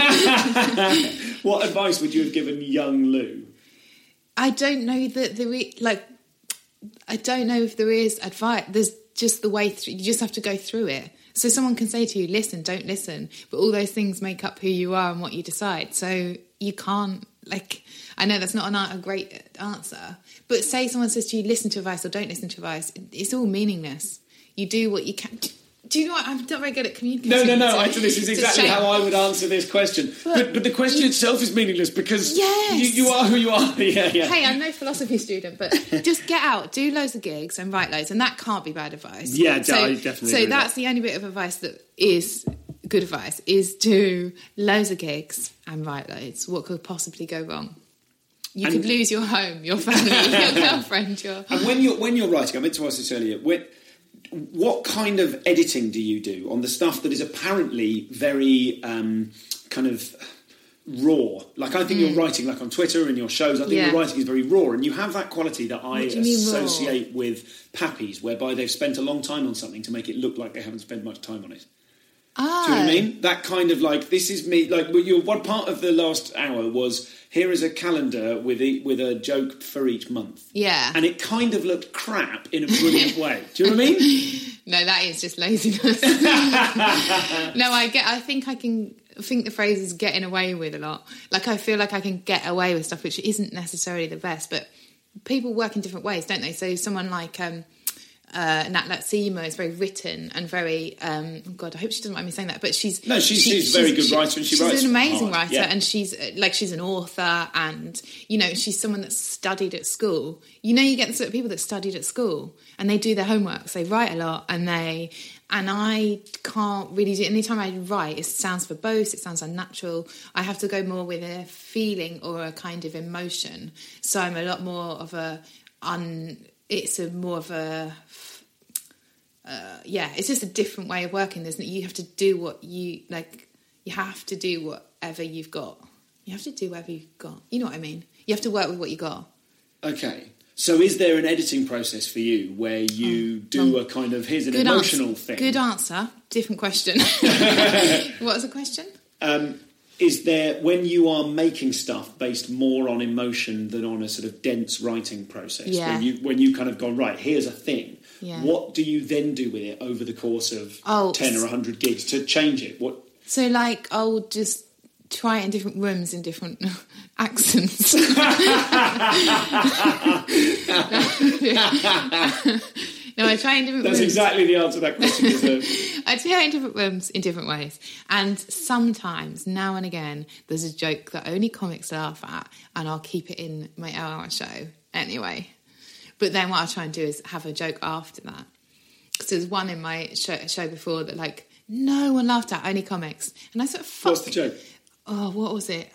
What advice would you have given young Lou? I don't know that I don't know if there is advice. There's just the way through. You just have to go through it. So someone can say to you, listen, don't listen. But all those things make up who you are and what you decide. So you can't, I know that's not a great answer. But say someone says to you, listen to advice or don't listen to advice. It's all meaningless. You do what you can. Do you know what? I'm not very good at communicating. No. This is exactly how I would answer this question. But the question itself is meaningless because you are who you are. Yeah. Hey, I'm no philosophy student, but just get out, do loads of gigs and write loads, and that can't be bad advice. Yeah, I definitely. So that's the only bit of advice that is good advice, is do loads of gigs and write loads. What could possibly go wrong? You could lose your home, your family, your girlfriend, And when you're writing, I meant to ask this earlier. What kind of editing do you do on the stuff that is apparently very kind of raw? Like, I think you're writing, like on Twitter and your shows, I think your writing is very raw, and you have that quality that I associate with Pappies, whereby they've spent a long time on something to make it look like they haven't spent much time on it. Do you know what I mean? That kind of like, this is me, like, one part of the last hour was, here is a calendar with a joke for each month. Yeah. And it kind of looked crap in a brilliant way. Do you know what I mean? No, that is just laziness. No, I think the phrase is getting away with a lot. Like, I feel like I can get away with stuff which isn't necessarily the best, but people work in different ways, don't they? So someone like Nat Latsima is very written and very God, I hope she doesn't mind me saying that, but she's a very good writer, and she's an amazing writer, and she's an author, and she's someone that's studied at school. You get the sort of people that studied at school and they do their homework, so they write a lot, and I can't really do it. Anytime I write, it sounds verbose, it sounds unnatural. I have to go more with a feeling or a kind of emotion, so I'm a lot more of it's just a different way of working, isn't it? You have to do what you have to do whatever you've got. You have to do whatever you've got. You know what I mean? You have to work with what you got. Okay. So is there an editing process for you where you do a kind of, here's an emotional thing? Good answer. Different question. What was the question? Is there, when you are making stuff based more on emotion than on a sort of dense writing process, when you kind of gone, right, here's a thing, what do you then do with it over the course of 10 or 100 gigs to change it? So, like, I'll just try it in different rooms in different accents. No, I try in different rooms. That's exactly the answer to that question, isn't it? I try in different rooms in different ways. And sometimes, now and again, there's a joke that only comics laugh at, and I'll keep it in my hour show anyway. But then what I try and do is have a joke after that. Because there's one in my show before that, like, no one laughed at, only comics. And I sort of... What's the joke? Oh, what was it?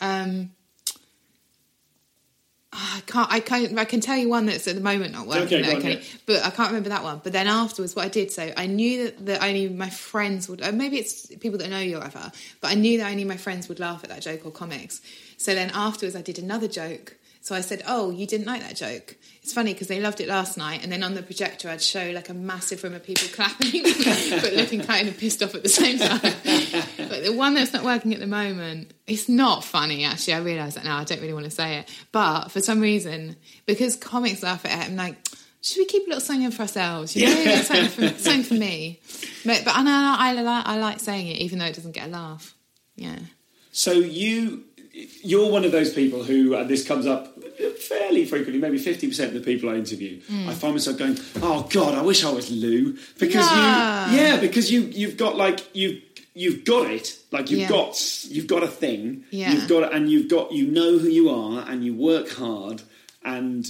I can tell you one that's at the moment not working. Okay. But I can't remember that one. But then afterwards, what I did, so I knew that only my friends would, maybe it's people that know you or whatever, but I knew that only my friends would laugh at that joke or comics. So then afterwards, I did another joke. So I said, oh, you didn't like that joke? It's funny because they loved it last night, and then on the projector I'd show like a massive room of people clapping but looking kind of pissed off at the same time. But the one that's not working at the moment, it's not funny actually. I realise that now. I don't really want to say it. But for some reason, because comics laugh at it, I'm like, should we keep a little something for ourselves? You know, something for me. But I like saying it even though it doesn't get a laugh. Yeah. So you're one of those people who, and this comes up fairly frequently, maybe 50% of the people I interview, I find myself going, oh God, I wish I was Lou. Because because you've got like, you've got it, like you've got a thing, you've got it, and you know who you are, and you work hard, and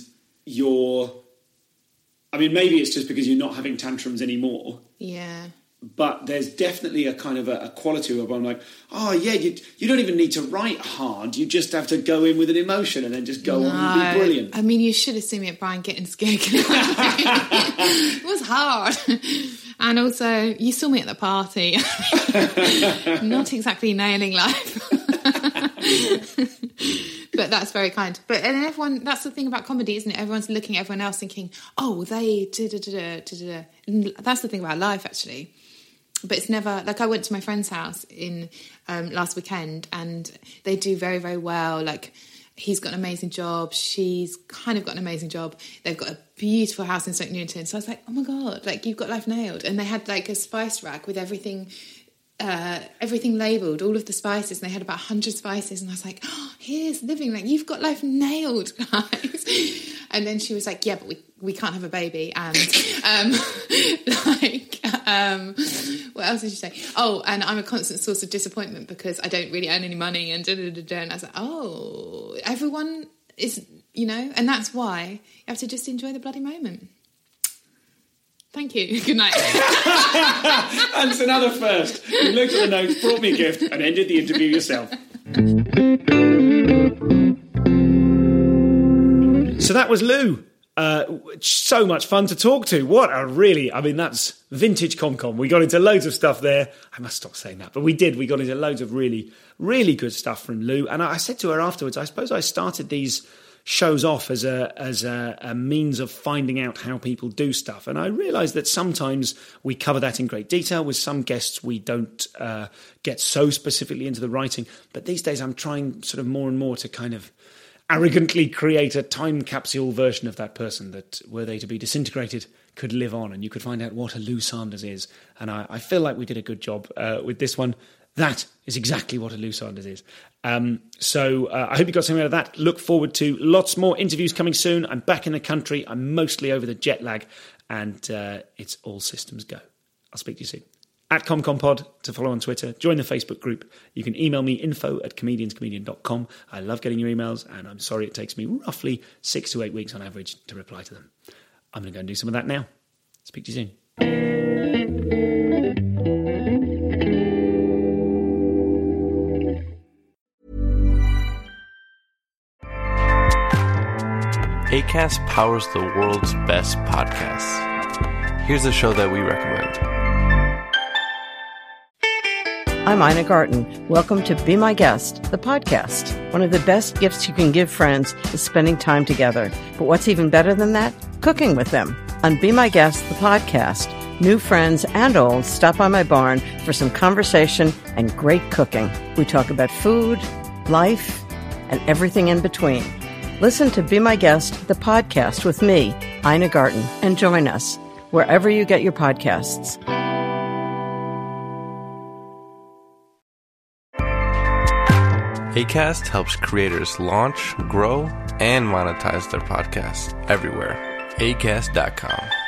maybe it's just because you're not having tantrums anymore. Yeah. But there's definitely a kind of a quality where I'm like, oh yeah, you don't even need to write hard. You just have to go in with an emotion and then just go on and be brilliant. I mean, you should have seen me at Brian Gittins' gig. It was hard. And also, you saw me at the party. Not exactly nailing life. But that's very kind. But and everyone, that's the thing about comedy, isn't it? Everyone's looking at everyone else thinking, oh, they da-da-da-da-da-da. And that's the thing about life, actually. But it's never, like I went to my friend's house in last weekend, and they do very, very well. Like, he's got an amazing job. She's kind of got an amazing job. They've got a beautiful house in Stoke Newington. So I was like, oh my God, like you've got life nailed. And they had like a spice rack with everything labelled, all of the spices, and they had about 100 spices, and I was like, oh, here's living, like you've got life nailed, guys. And then she was like, yeah, but we can't have a baby. And what else did she say? Oh, and I'm a constant source of disappointment because I don't really earn any money and da-da-da-da. And I was like, oh, everyone is, and that's why you have to just enjoy the bloody moment. Thank you. Good night. That's another first. You looked at the notes, brought me a gift, and ended the interview yourself. So that was Lou. So much fun to talk to. That's vintage ComCom. We got into loads of stuff there. I must stop saying that, but we did. We got into loads of really, really good stuff from Lou. And I said to her afterwards, I suppose I started these shows off as a means of finding out how people do stuff. And I realised that sometimes we cover that in great detail. With some guests, we don't get so specifically into the writing. But these days, I'm trying sort of more and more to kind of arrogantly create a time capsule version of that person that, were they to be disintegrated, could live on, and you could find out what a Lou Sanders is. And I feel like we did a good job with this one. That is exactly what a Lou Sanders is. So I hope you got something out of that. Look forward to lots more interviews coming soon. I'm back in the country. I'm mostly over the jet lag, and it's all systems go. I'll speak to you soon. At ComComPod to follow on Twitter. Join the Facebook group. You can email me info@comedianscomedian.com. I love getting your emails, and I'm sorry it takes me roughly 6 to 8 weeks on average to reply to them. I'm going to go and do some of that now. Speak to you soon. Acast powers the world's best podcasts. Here's a show that we recommend. I'm Ina Garten. Welcome to Be My Guest, the podcast. One of the best gifts you can give friends is spending time together. But what's even better than that? Cooking with them. On Be My Guest, the podcast, new friends and old stop by my barn for some conversation and great cooking. We talk about food, life, and everything in between. Listen to Be My Guest, the podcast with me, Ina Garten, and join us wherever you get your podcasts. Acast helps creators launch, grow, and monetize their podcasts everywhere. Acast.com.